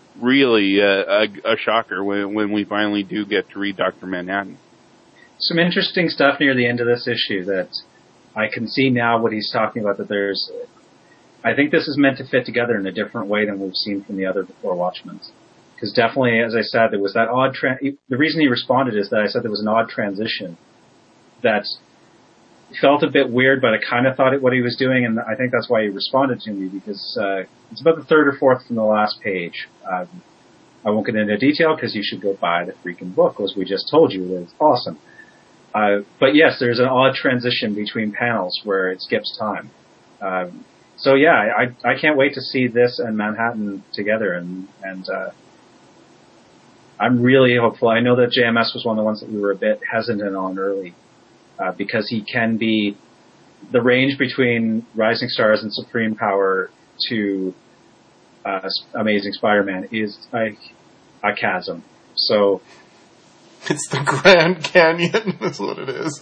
Speaker 2: a shocker when we finally do get to read Dr. Manhattan.
Speaker 1: Some interesting stuff near the end of this issue that I can see now what he's talking about, that I think this is meant to fit together in a different way than we've seen from the other Before Watchmen's. Because definitely, as I said, there was that odd the reason he responded is that I said there was an odd transition that felt a bit weird, but I kind of thought what he was doing, and I think that's why he responded to me, because it's about the third or fourth from the last page. I won't get into detail because you should go buy the freaking book, as we just told you. It's awesome. But yes, there's an odd transition between panels where it skips time. So yeah, I can't wait to see this and Manhattan together, and I'm really hopeful. I know that JMS was one of the ones that we were a bit hesitant on early, because he can be the range between Rising Stars and Supreme Power to Amazing Spider-Man is a chasm. So
Speaker 3: it's the Grand Canyon, is what it is.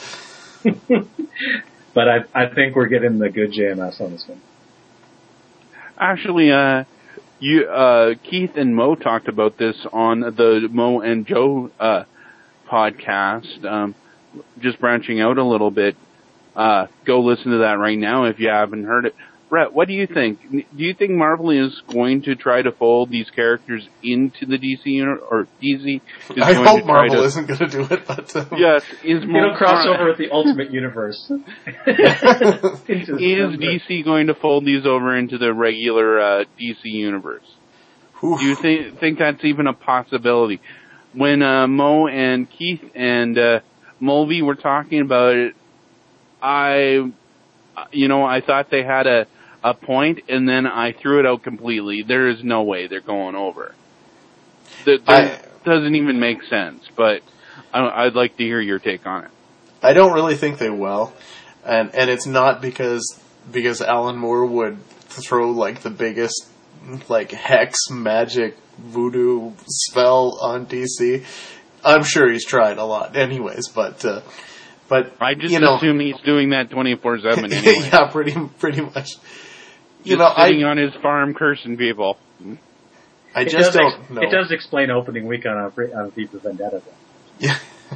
Speaker 1: But I think we're getting the good JMS on this one.
Speaker 2: Actually, Keith and Mo talked about this on the Mo and Joe podcast. Just branching out a little bit. Go listen to that right now if you haven't heard it. Brett, what do you think? Do you think Marvel is going to try to fold these characters into the DC universe, or DC is
Speaker 3: I
Speaker 2: going
Speaker 3: hope
Speaker 2: to
Speaker 3: Marvel isn't going to do it, but
Speaker 2: yes,
Speaker 1: it'll cross over with the Ultimate Universe.
Speaker 2: Is DC going to fold these over into the regular DC universe?
Speaker 3: Oof.
Speaker 2: Do you think that's even a possibility? When Mo and Keith and Mulvey were talking about it, I thought they had a point, and then I threw it out completely. There is no way they're going over. That doesn't even make sense, but I'd like to hear your take on it.
Speaker 3: I don't really think they will, and it's not because Alan Moore would throw like the biggest like hex magic voodoo spell on DC. I'm sure he's tried a lot, anyways, but
Speaker 2: I just assume he's doing that 24/7 anyway.
Speaker 3: Yeah, pretty much.
Speaker 2: Sitting on his farm cursing people.
Speaker 3: I just don't know.
Speaker 1: It does explain opening week on V for Vendetta.
Speaker 3: Yeah.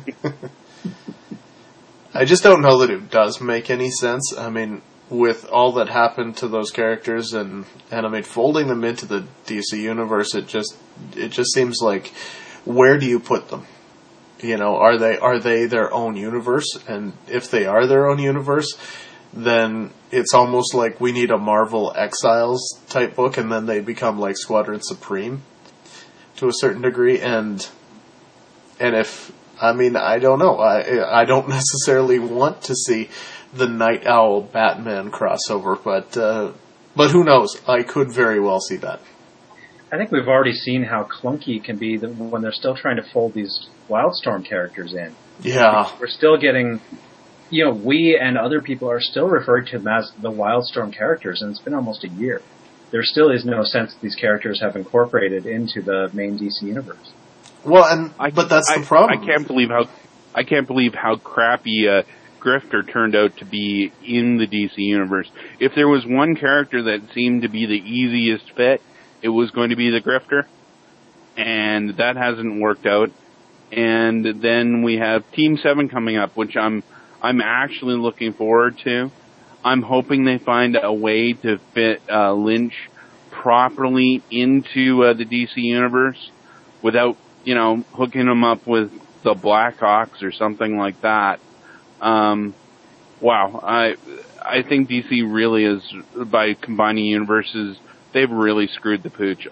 Speaker 3: I just don't know that it does make any sense. I mean, with all that happened to those characters, and I mean, folding them into the DC universe, it just seems like, where do you put them? Are they their own universe? And if they are their own universe, then it's almost like we need a Marvel Exiles type book, and then they become like Squadron Supreme to a certain degree. And if, I mean, I don't know. I don't necessarily want to see the Night Owl Batman crossover, but who knows? I could very well see that.
Speaker 1: I think we've already seen how clunky it can be when they're still trying to fold these Wildstorm characters in.
Speaker 3: Yeah.
Speaker 1: We're still getting, we and other people are still referring to them as the Wildstorm characters, and it's been almost a year. There still is no sense that these characters have incorporated into the main DC universe.
Speaker 3: Well, but that's the problem.
Speaker 2: I can't believe how crappy Grifter turned out to be in the DC universe. If there was one character that seemed to be the easiest fit, it was going to be the Grifter, and that hasn't worked out. And then we have Team 7 coming up, which I'm actually looking forward to. I'm hoping they find a way to fit Lynch properly into the DC universe without, hooking him up with the Blackhawks or something like that. Wow, I think DC really is, by combining universes, they've really screwed the pooch.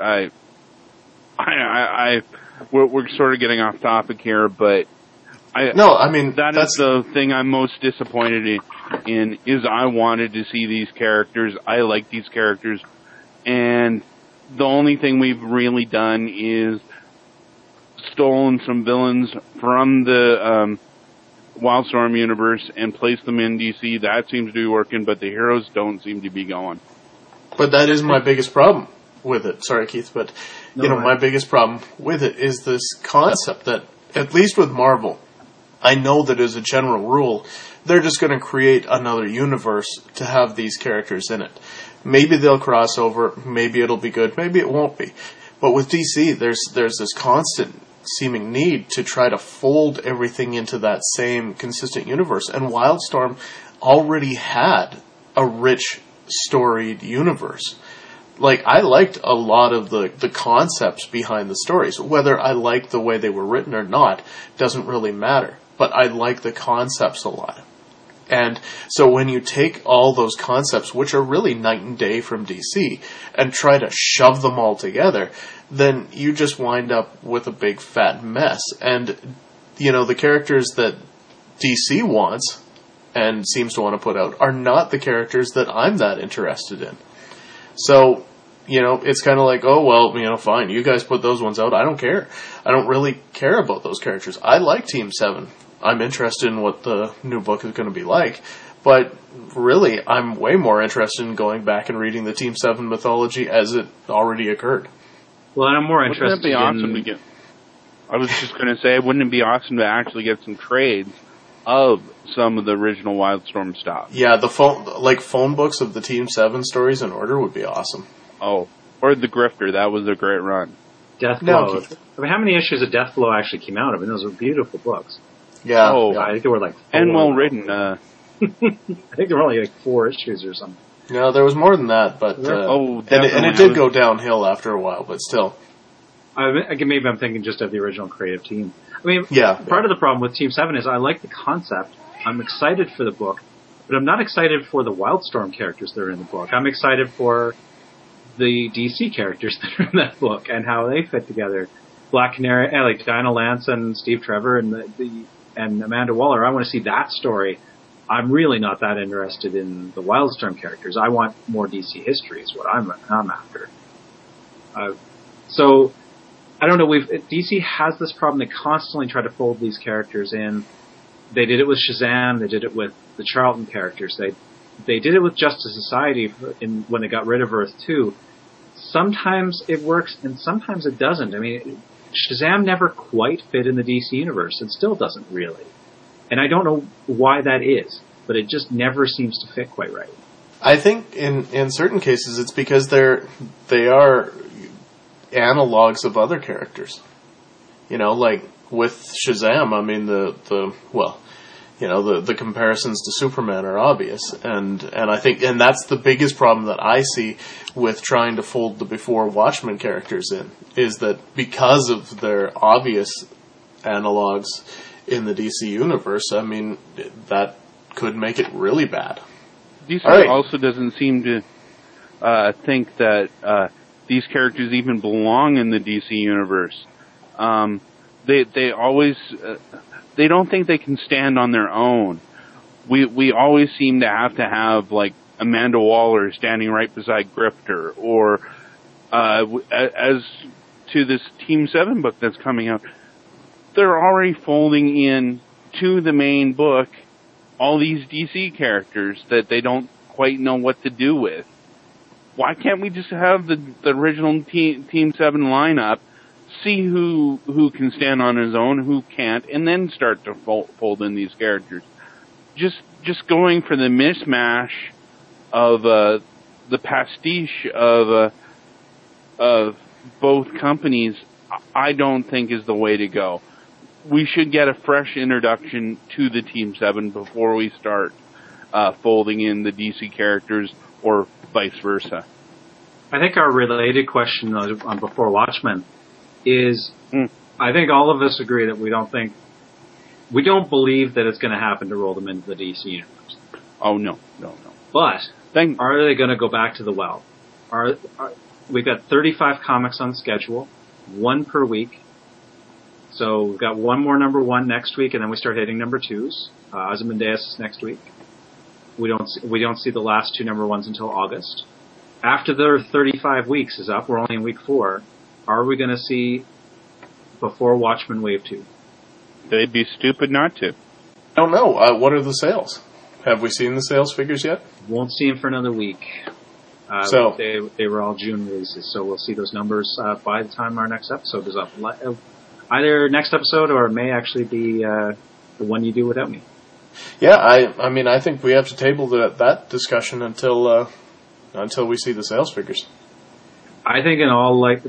Speaker 2: We're sort of getting off topic here, but that's the thing I'm most disappointed in is I wanted to see these characters. I like these characters, and the only thing we've really done is stolen some villains from the Wildstorm universe and placed them in DC. That seems to be working, but the heroes don't seem to be going.
Speaker 3: But that is my biggest problem with it. Sorry, Keith, but my biggest problem with it is this concept that, at least with Marvel, I know that as a general rule, they're just going to create another universe to have these characters in it. Maybe they'll cross over, maybe it'll be good, maybe it won't be. But with DC, there's this constant seeming need to try to fold everything into that same consistent universe. And Wildstorm already had a rich, storied universe. Like, I liked a lot of the concepts behind the stories. Whether I liked the way they were written or not doesn't really matter. But I like the concepts a lot. And so when you take all those concepts, which are really night and day from DC, and try to shove them all together, then you just wind up with a big fat mess. And, the characters that DC wants and seems to want to put out are not the characters that I'm that interested in. So, it's kind of like, oh, well, fine, you guys put those ones out. I don't care. I don't really care about those characters. I like Team 7. I'm interested in what the new book is going to be like, But really, I'm way more interested in going back and reading the Team 7 mythology as it already occurred.
Speaker 1: Well, and I'm more interested
Speaker 2: Wouldn't it be awesome to get... I was just going to say, wouldn't it be awesome to actually get some trades of some of the original Wildstorm stuff?
Speaker 3: Yeah, the phone books of the Team 7 stories in order would be awesome.
Speaker 2: Oh, or the Grifter. That was a great run.
Speaker 1: Deathblow.
Speaker 3: No.
Speaker 1: I mean, how many issues of Deathblow actually came out? I mean, those were beautiful books.
Speaker 3: Yeah.
Speaker 2: Oh,
Speaker 1: Yeah, I think there were like 4.
Speaker 2: and well written.
Speaker 1: I think there were only like 4 issues or something.
Speaker 3: No, there was more than that, but and it did go downhill after a while, but still.
Speaker 1: Maybe I'm thinking just of the original creative team. I mean,
Speaker 3: Yeah.
Speaker 1: part of the problem with Team 7 is I like the concept. I'm excited for the book, but I'm not excited for the Wildstorm characters that are in the book. I'm excited for the DC characters that are in that book and how they fit together. Black Canary, like Dinah Lance and Steve Trevor and and Amanda Waller. I want to see that story. I'm really not that interested in the Wildstorm characters. I want more DC history is what I'm after. So, I don't know, DC has this problem. They constantly try to fold these characters in. They did it with Shazam. They did it with the Charlton characters. They did it with Justice Society when they got rid of Earth 2. Sometimes it works and sometimes it doesn't. I mean, Shazam never quite fit in the DC universe. It still doesn't really. And I don't know why that is, but it just never seems to fit quite right.
Speaker 3: I think in certain cases it's because they are analogs of other characters. You know, like with Shazam, I mean the comparisons to Superman are obvious, and I think that's the biggest problem that I see with trying to fold the before Watchmen characters in, is that because of their obvious analogs in the DC universe, I mean that could make it really bad.
Speaker 2: DC
Speaker 3: Right.
Speaker 2: also doesn't seem to think that these characters even belong in the DC universe. They always they don't think they can stand on their own. We always seem to have like Amanda Waller standing right beside Grifter, or as to this Team 7 book that's coming out, they're already folding in to the main book all these DC characters that they don't quite know what to do with. Why can't we just have the original Team 7 lineup, see who can stand on his own, who can't, and then start to fold in these characters? Just going for the mishmash of the pastiche of both companies, I don't think is the way to go. We should get a fresh introduction to the Team 7 before we start folding in the DC characters, or vice versa.
Speaker 1: I think our related question on Before Watchmen is, I think all of us agree that we don't believe that it's going to happen to roll them into the DC universe.
Speaker 2: Oh, no.
Speaker 1: But are they going to go back to the well? We've got 35 comics on schedule, 1 per week. So we've got 1 more number 1 next week, and then we start hitting number 2s. Ozymandias is next week. We don't see the last 2 number 1s until August. After the 35 weeks is up, we're only in week 4. Are we going to see Before Watchmen Wave 2?
Speaker 2: They'd be stupid not to.
Speaker 3: I don't know. What are the sales? Have we seen the sales figures yet?
Speaker 1: Won't see them for another week.
Speaker 3: So
Speaker 1: they were all June releases, so we'll see those numbers by the time our next episode is up. Either next episode or it may actually be the one you do without me.
Speaker 3: Yeah, I mean, I think we have to table that discussion until we see the sales figures.
Speaker 1: I think in all, like,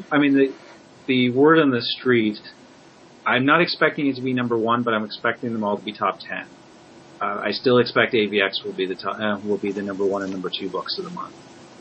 Speaker 1: the word on the street, I'm not expecting it to be number 1, but I'm expecting them all to be top 10. I still expect AVX will be the number 1 and number 2 books of the month.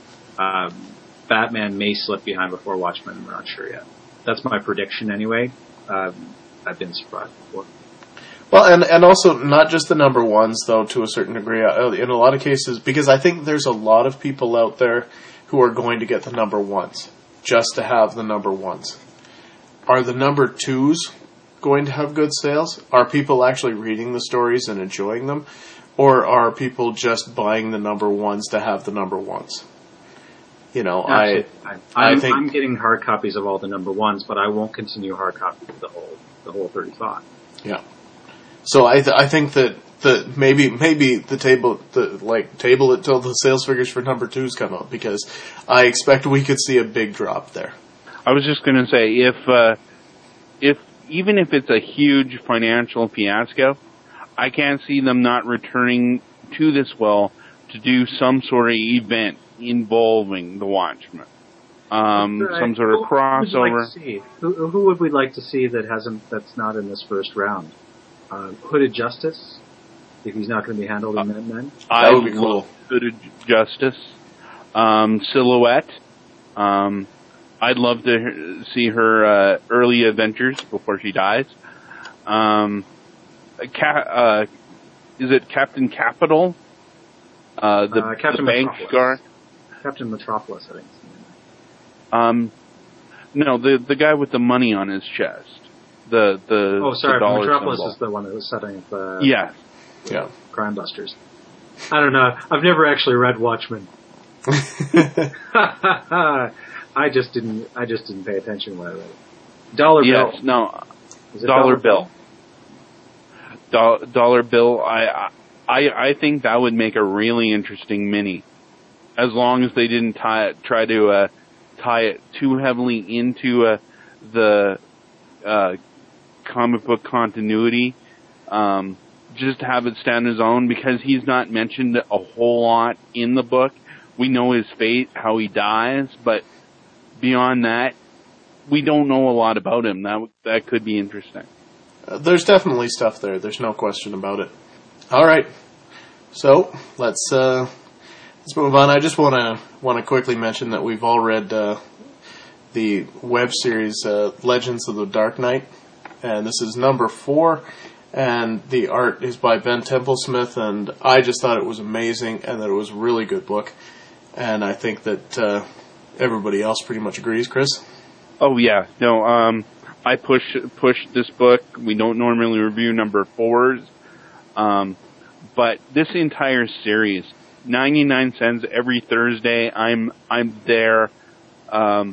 Speaker 1: Batman may slip behind Before Watchmen, we're not sure yet. That's my prediction anyway. I've been surprised before.
Speaker 3: Well, and also not just the number 1s, though, to a certain degree. In a lot of cases, because I think there's a lot of people out there who are going to get the number 1s just to have the number 1s. Are the number 2s going to have good sales? Are people actually reading the stories and enjoying them? Or are people just buying the number 1s to have the number 1s? You know, I think
Speaker 1: I'm getting hard copies of all the number 1s, but I won't continue hard copies of the whole 35.
Speaker 3: Yeah. So I think that maybe the table it till the sales figures for number 2s come out, because I expect we could see a big drop there.
Speaker 2: I was just going to say, if even if it's a huge financial fiasco, I can't see them not returning to this well to do some sort of event involving the Watchmen. Some sort of crossover.
Speaker 1: Who would we like to see that's not in this first round? Hooded Justice, if he's not going to be handled in Mad Men.
Speaker 3: That would be cool.
Speaker 2: Hooded Justice. Silhouette. I'd love to see her early adventures before she dies. Is it Captain Capital?
Speaker 1: Captain
Speaker 2: the bank guard?
Speaker 1: Captain Metropolis, I think.
Speaker 2: No, the guy with the money on his chest. The
Speaker 1: Metropolis
Speaker 2: symbol.
Speaker 1: Is the one that was setting up the
Speaker 2: Yeah.
Speaker 1: Crime Busters. I don't know. I've never actually read Watchmen. I just didn't pay attention when I read it. Dollar Bill.
Speaker 2: Yes, no.
Speaker 1: Is it
Speaker 2: Dollar Bill. Dollar Bill. I think that would make a really interesting mini, as long as they didn't try to tie it too heavily into the comic book continuity. Just have it stand his own, because he's not mentioned a whole lot in the book. We know his fate, how he dies, but beyond that, we don't know a lot about him. That could be interesting.
Speaker 3: There's definitely stuff there. There's no question about it. All right, so let's move on. I just want to quickly mention that we've all read the web series Legends of the Dark Knight, and this is number 4. And the art is by Ben Templesmith, and I just thought it was amazing, and that it was a really good book. And I think that everybody else pretty much agrees, Chris.
Speaker 2: Oh yeah, no. I push this book. We don't normally review number 4s, but this entire series, 99 cents every Thursday. I'm there. To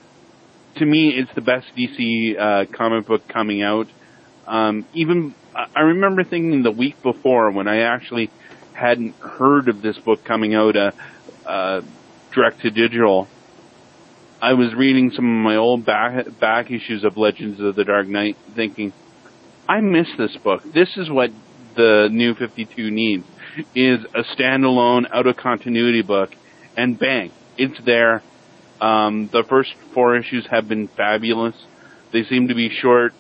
Speaker 2: me, it's the best DC comic book coming out. Even I remember thinking the week before, when I actually hadn't heard of this book coming out direct to digital, I was reading some of my old back issues of Legends of the Dark Knight, thinking, I miss this book. This is what the New 52 needs, is a standalone, out-of-continuity book, and bang, it's there. The first 4 issues have been fabulous. They seem to be short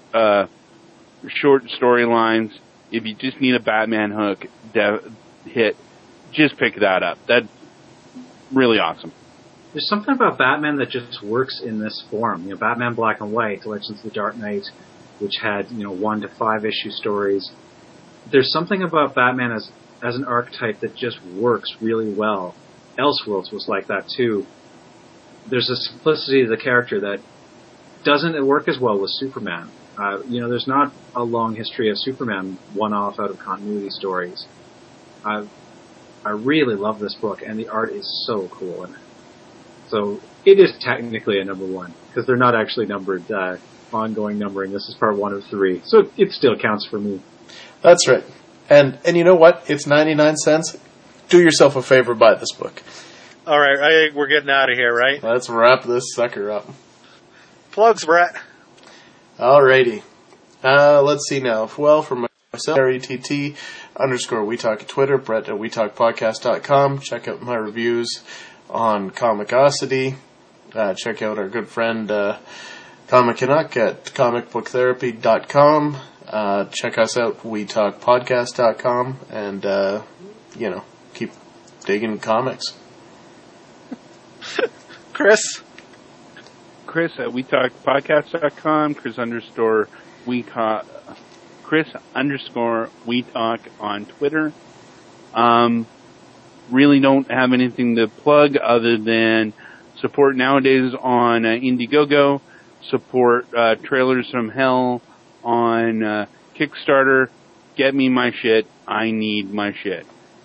Speaker 2: storylines. If you just need a Batman hook hit, just pick that up. That's really awesome.
Speaker 1: There's something about Batman that just works in this form. You know, Batman Black and White, Legends of the Dark Knight, which had 1 to 5 issue stories. There's something about Batman as an archetype that just works really well. Elseworlds was like that too. There's a simplicity to the character that doesn't work as well with Superman. There's not a long history of Superman one-off out of continuity stories. I really love this book, and the art is so cool in it. So it is technically a number 1, because they're not actually numbered ongoing numbering. This is part 1 of 3, so it still counts for me.
Speaker 3: That's right. And you know what? It's 99 cents. Do yourself a favor, buy this book.
Speaker 4: All right, we're getting out of here, right?
Speaker 3: Let's wrap this sucker up.
Speaker 4: Plugs, Brett.
Speaker 3: Alrighty. Let's see now. Well, for myself, RETT_WeTalk at Twitter, Brett at WeTalkPodcast.com. Check out my reviews on Comicosity. Check out our good friend Comic Canuck at comicbooktherapy.com. Check us out, WeTalkPodcast.com, and keep digging comics.
Speaker 4: Chris
Speaker 2: at WeTalkPodcast.com, Chris_WeTalk on Twitter. Really don't have anything to plug other than support nowadays on Indiegogo, support Trailers from Hell on Kickstarter. Get me my shit. I need my shit.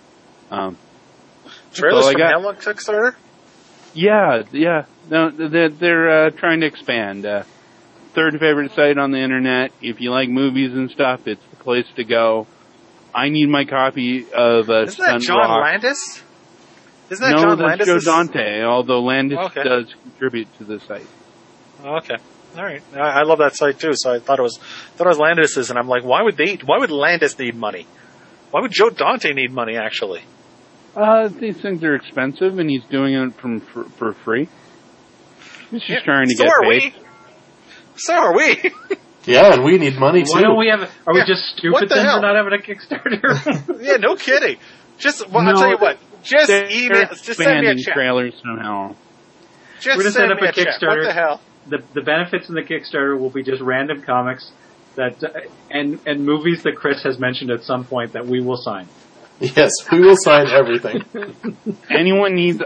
Speaker 4: Trailers from Hell on Kickstarter?
Speaker 2: Yeah. No, they're trying to expand. Third favorite site on the internet. If you like movies and stuff, it's the place to go. I need my copy of
Speaker 4: Isn't that John
Speaker 2: Rock.
Speaker 4: Landis? Isn't that
Speaker 2: No,
Speaker 4: John
Speaker 2: that's
Speaker 4: Landis?
Speaker 2: Joe Dante, although Landis
Speaker 4: Okay.
Speaker 2: does contribute to the site.
Speaker 4: Okay. All right. I love that site too, so I thought it was Landis's, and I'm like, why would Landis need money? Why would Joe Dante need money, actually?
Speaker 2: These things are expensive, and he's doing it for free. He's just trying to
Speaker 4: so
Speaker 2: get
Speaker 4: are
Speaker 2: paid.
Speaker 4: we. So are we.
Speaker 3: Yeah, and we need money too.
Speaker 1: Why don't we have? Are we just
Speaker 4: What
Speaker 1: stupid
Speaker 4: the
Speaker 1: then
Speaker 4: hell?
Speaker 1: for not having a Kickstarter?
Speaker 4: Yeah, no kidding. Just, well,
Speaker 2: No,
Speaker 4: I'll tell you what. Just
Speaker 2: They're
Speaker 4: email. Just send me a
Speaker 2: expanding
Speaker 4: check.
Speaker 2: trailers somehow.
Speaker 4: Just
Speaker 1: We're gonna
Speaker 4: send
Speaker 1: set up
Speaker 4: me
Speaker 1: a
Speaker 4: a check. What
Speaker 1: Kickstarter.
Speaker 4: the hell?
Speaker 1: the benefits in the Kickstarter will be just random comics that and movies that Chris has mentioned at some point that we will sign.
Speaker 3: Yes, we will sign everything.
Speaker 2: Anyone needs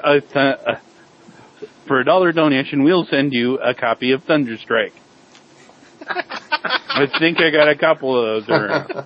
Speaker 2: for $1 donation, we'll send you a copy of Thunderstrike. I think I got a couple of those around.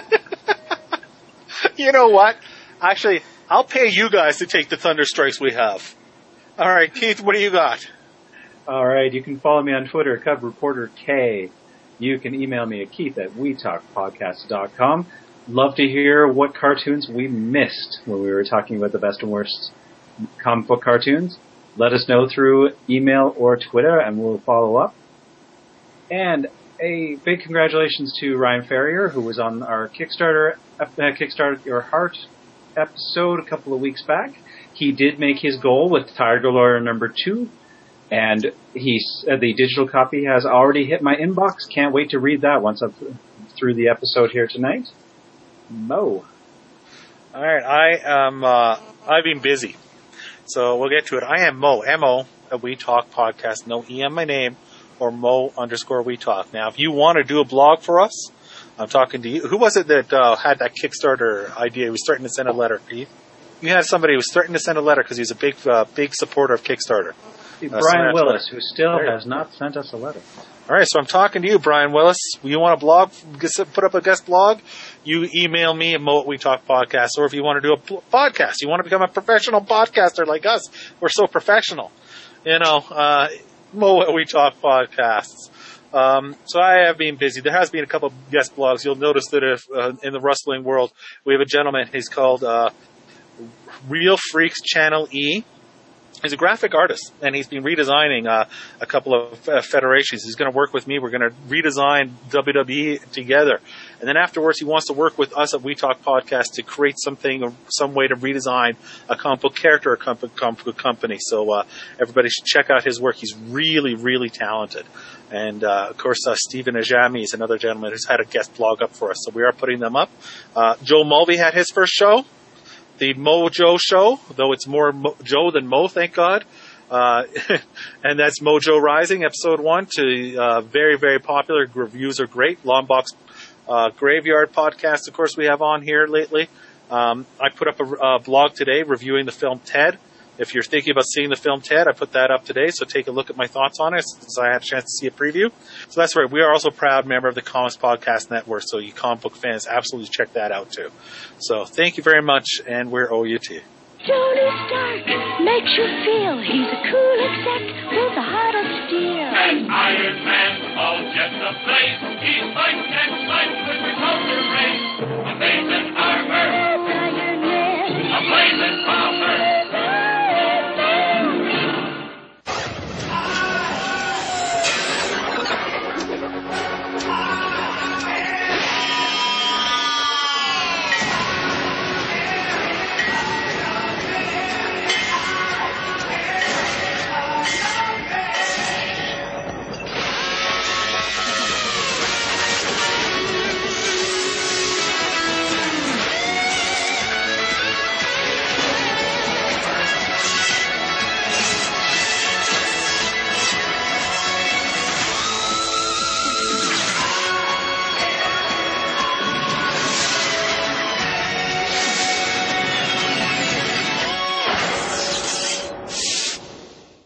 Speaker 4: You know what? Actually, I'll pay you guys to take the Thunderstrikes we have. All right, Keith, what do you got?
Speaker 1: All right, you can follow me on Twitter, Cub Reporter K. You can email me at keith@wetalkpodcast.com. Love to hear what cartoons we missed when we were talking about the best and worst comic book cartoons. Let us know through email or Twitter, and we'll follow up. And a big congratulations to Ryan Ferrier, who was on our Kickstarter Your Heart episode a couple of weeks back. He did make his goal with Tiger Lawyer #2, and the digital copy has already hit my inbox. Can't wait to read that once I'm through the episode here tonight. Mo.
Speaker 4: All right, I've been busy, so we'll get to it. I am Mo, M-O, at We Talk Podcast. No E on my name, or Mo_We Talk. Now, if you want to do a blog for us, I'm talking to you. Who was it that had that Kickstarter idea? He was starting to send a letter, Keith. You had somebody who was starting to send a letter because he's a big supporter of Kickstarter.
Speaker 1: Brian Willis, who still has not sent us a letter.
Speaker 4: All right, so I'm talking to you, Brian Willis. You want a blog? Put up a guest blog? You email me at Mo@WeTalkPodcast. Or if you want to do a podcast, you want to become a professional podcaster like us. We're so professional. Mo@WeTalkPodcasts. So I have been busy. There has been a couple of guest blogs. You'll notice that if in the wrestling world, we have a gentleman. He's called Real Freaks Channel E. He's a graphic artist, and he's been redesigning a couple of federations. He's going to work with me. We're going to redesign WWE together. And then afterwards, he wants to work with us at We Talk Podcast to create some way to redesign a comic book character or comic book company. So everybody should check out his work. He's really, really talented. And, of course, Stephen Ajami is another gentleman who's had a guest blog up for us. So we are putting them up. Joe Mulvey had his first show. The Mojo Show, though it's more Joe than Mo, thank God. And that's Mojo Rising, episode 1, to very, very popular. Reviews are great. Longbox Graveyard podcast, of course, we have on here lately. I put up a blog today reviewing the film Ted. If you're thinking about seeing the film Ted, I put that up today, so take a look at my thoughts on it, since I had a chance to see a preview. So that's right, we are also a proud member of the Comics Podcast Network, so you comic book fans, absolutely check that out too. So thank you very much, and we're OUT.
Speaker 6: Tony Stark makes you feel he's a cool exec with a heart of steel.
Speaker 5: And Iron Man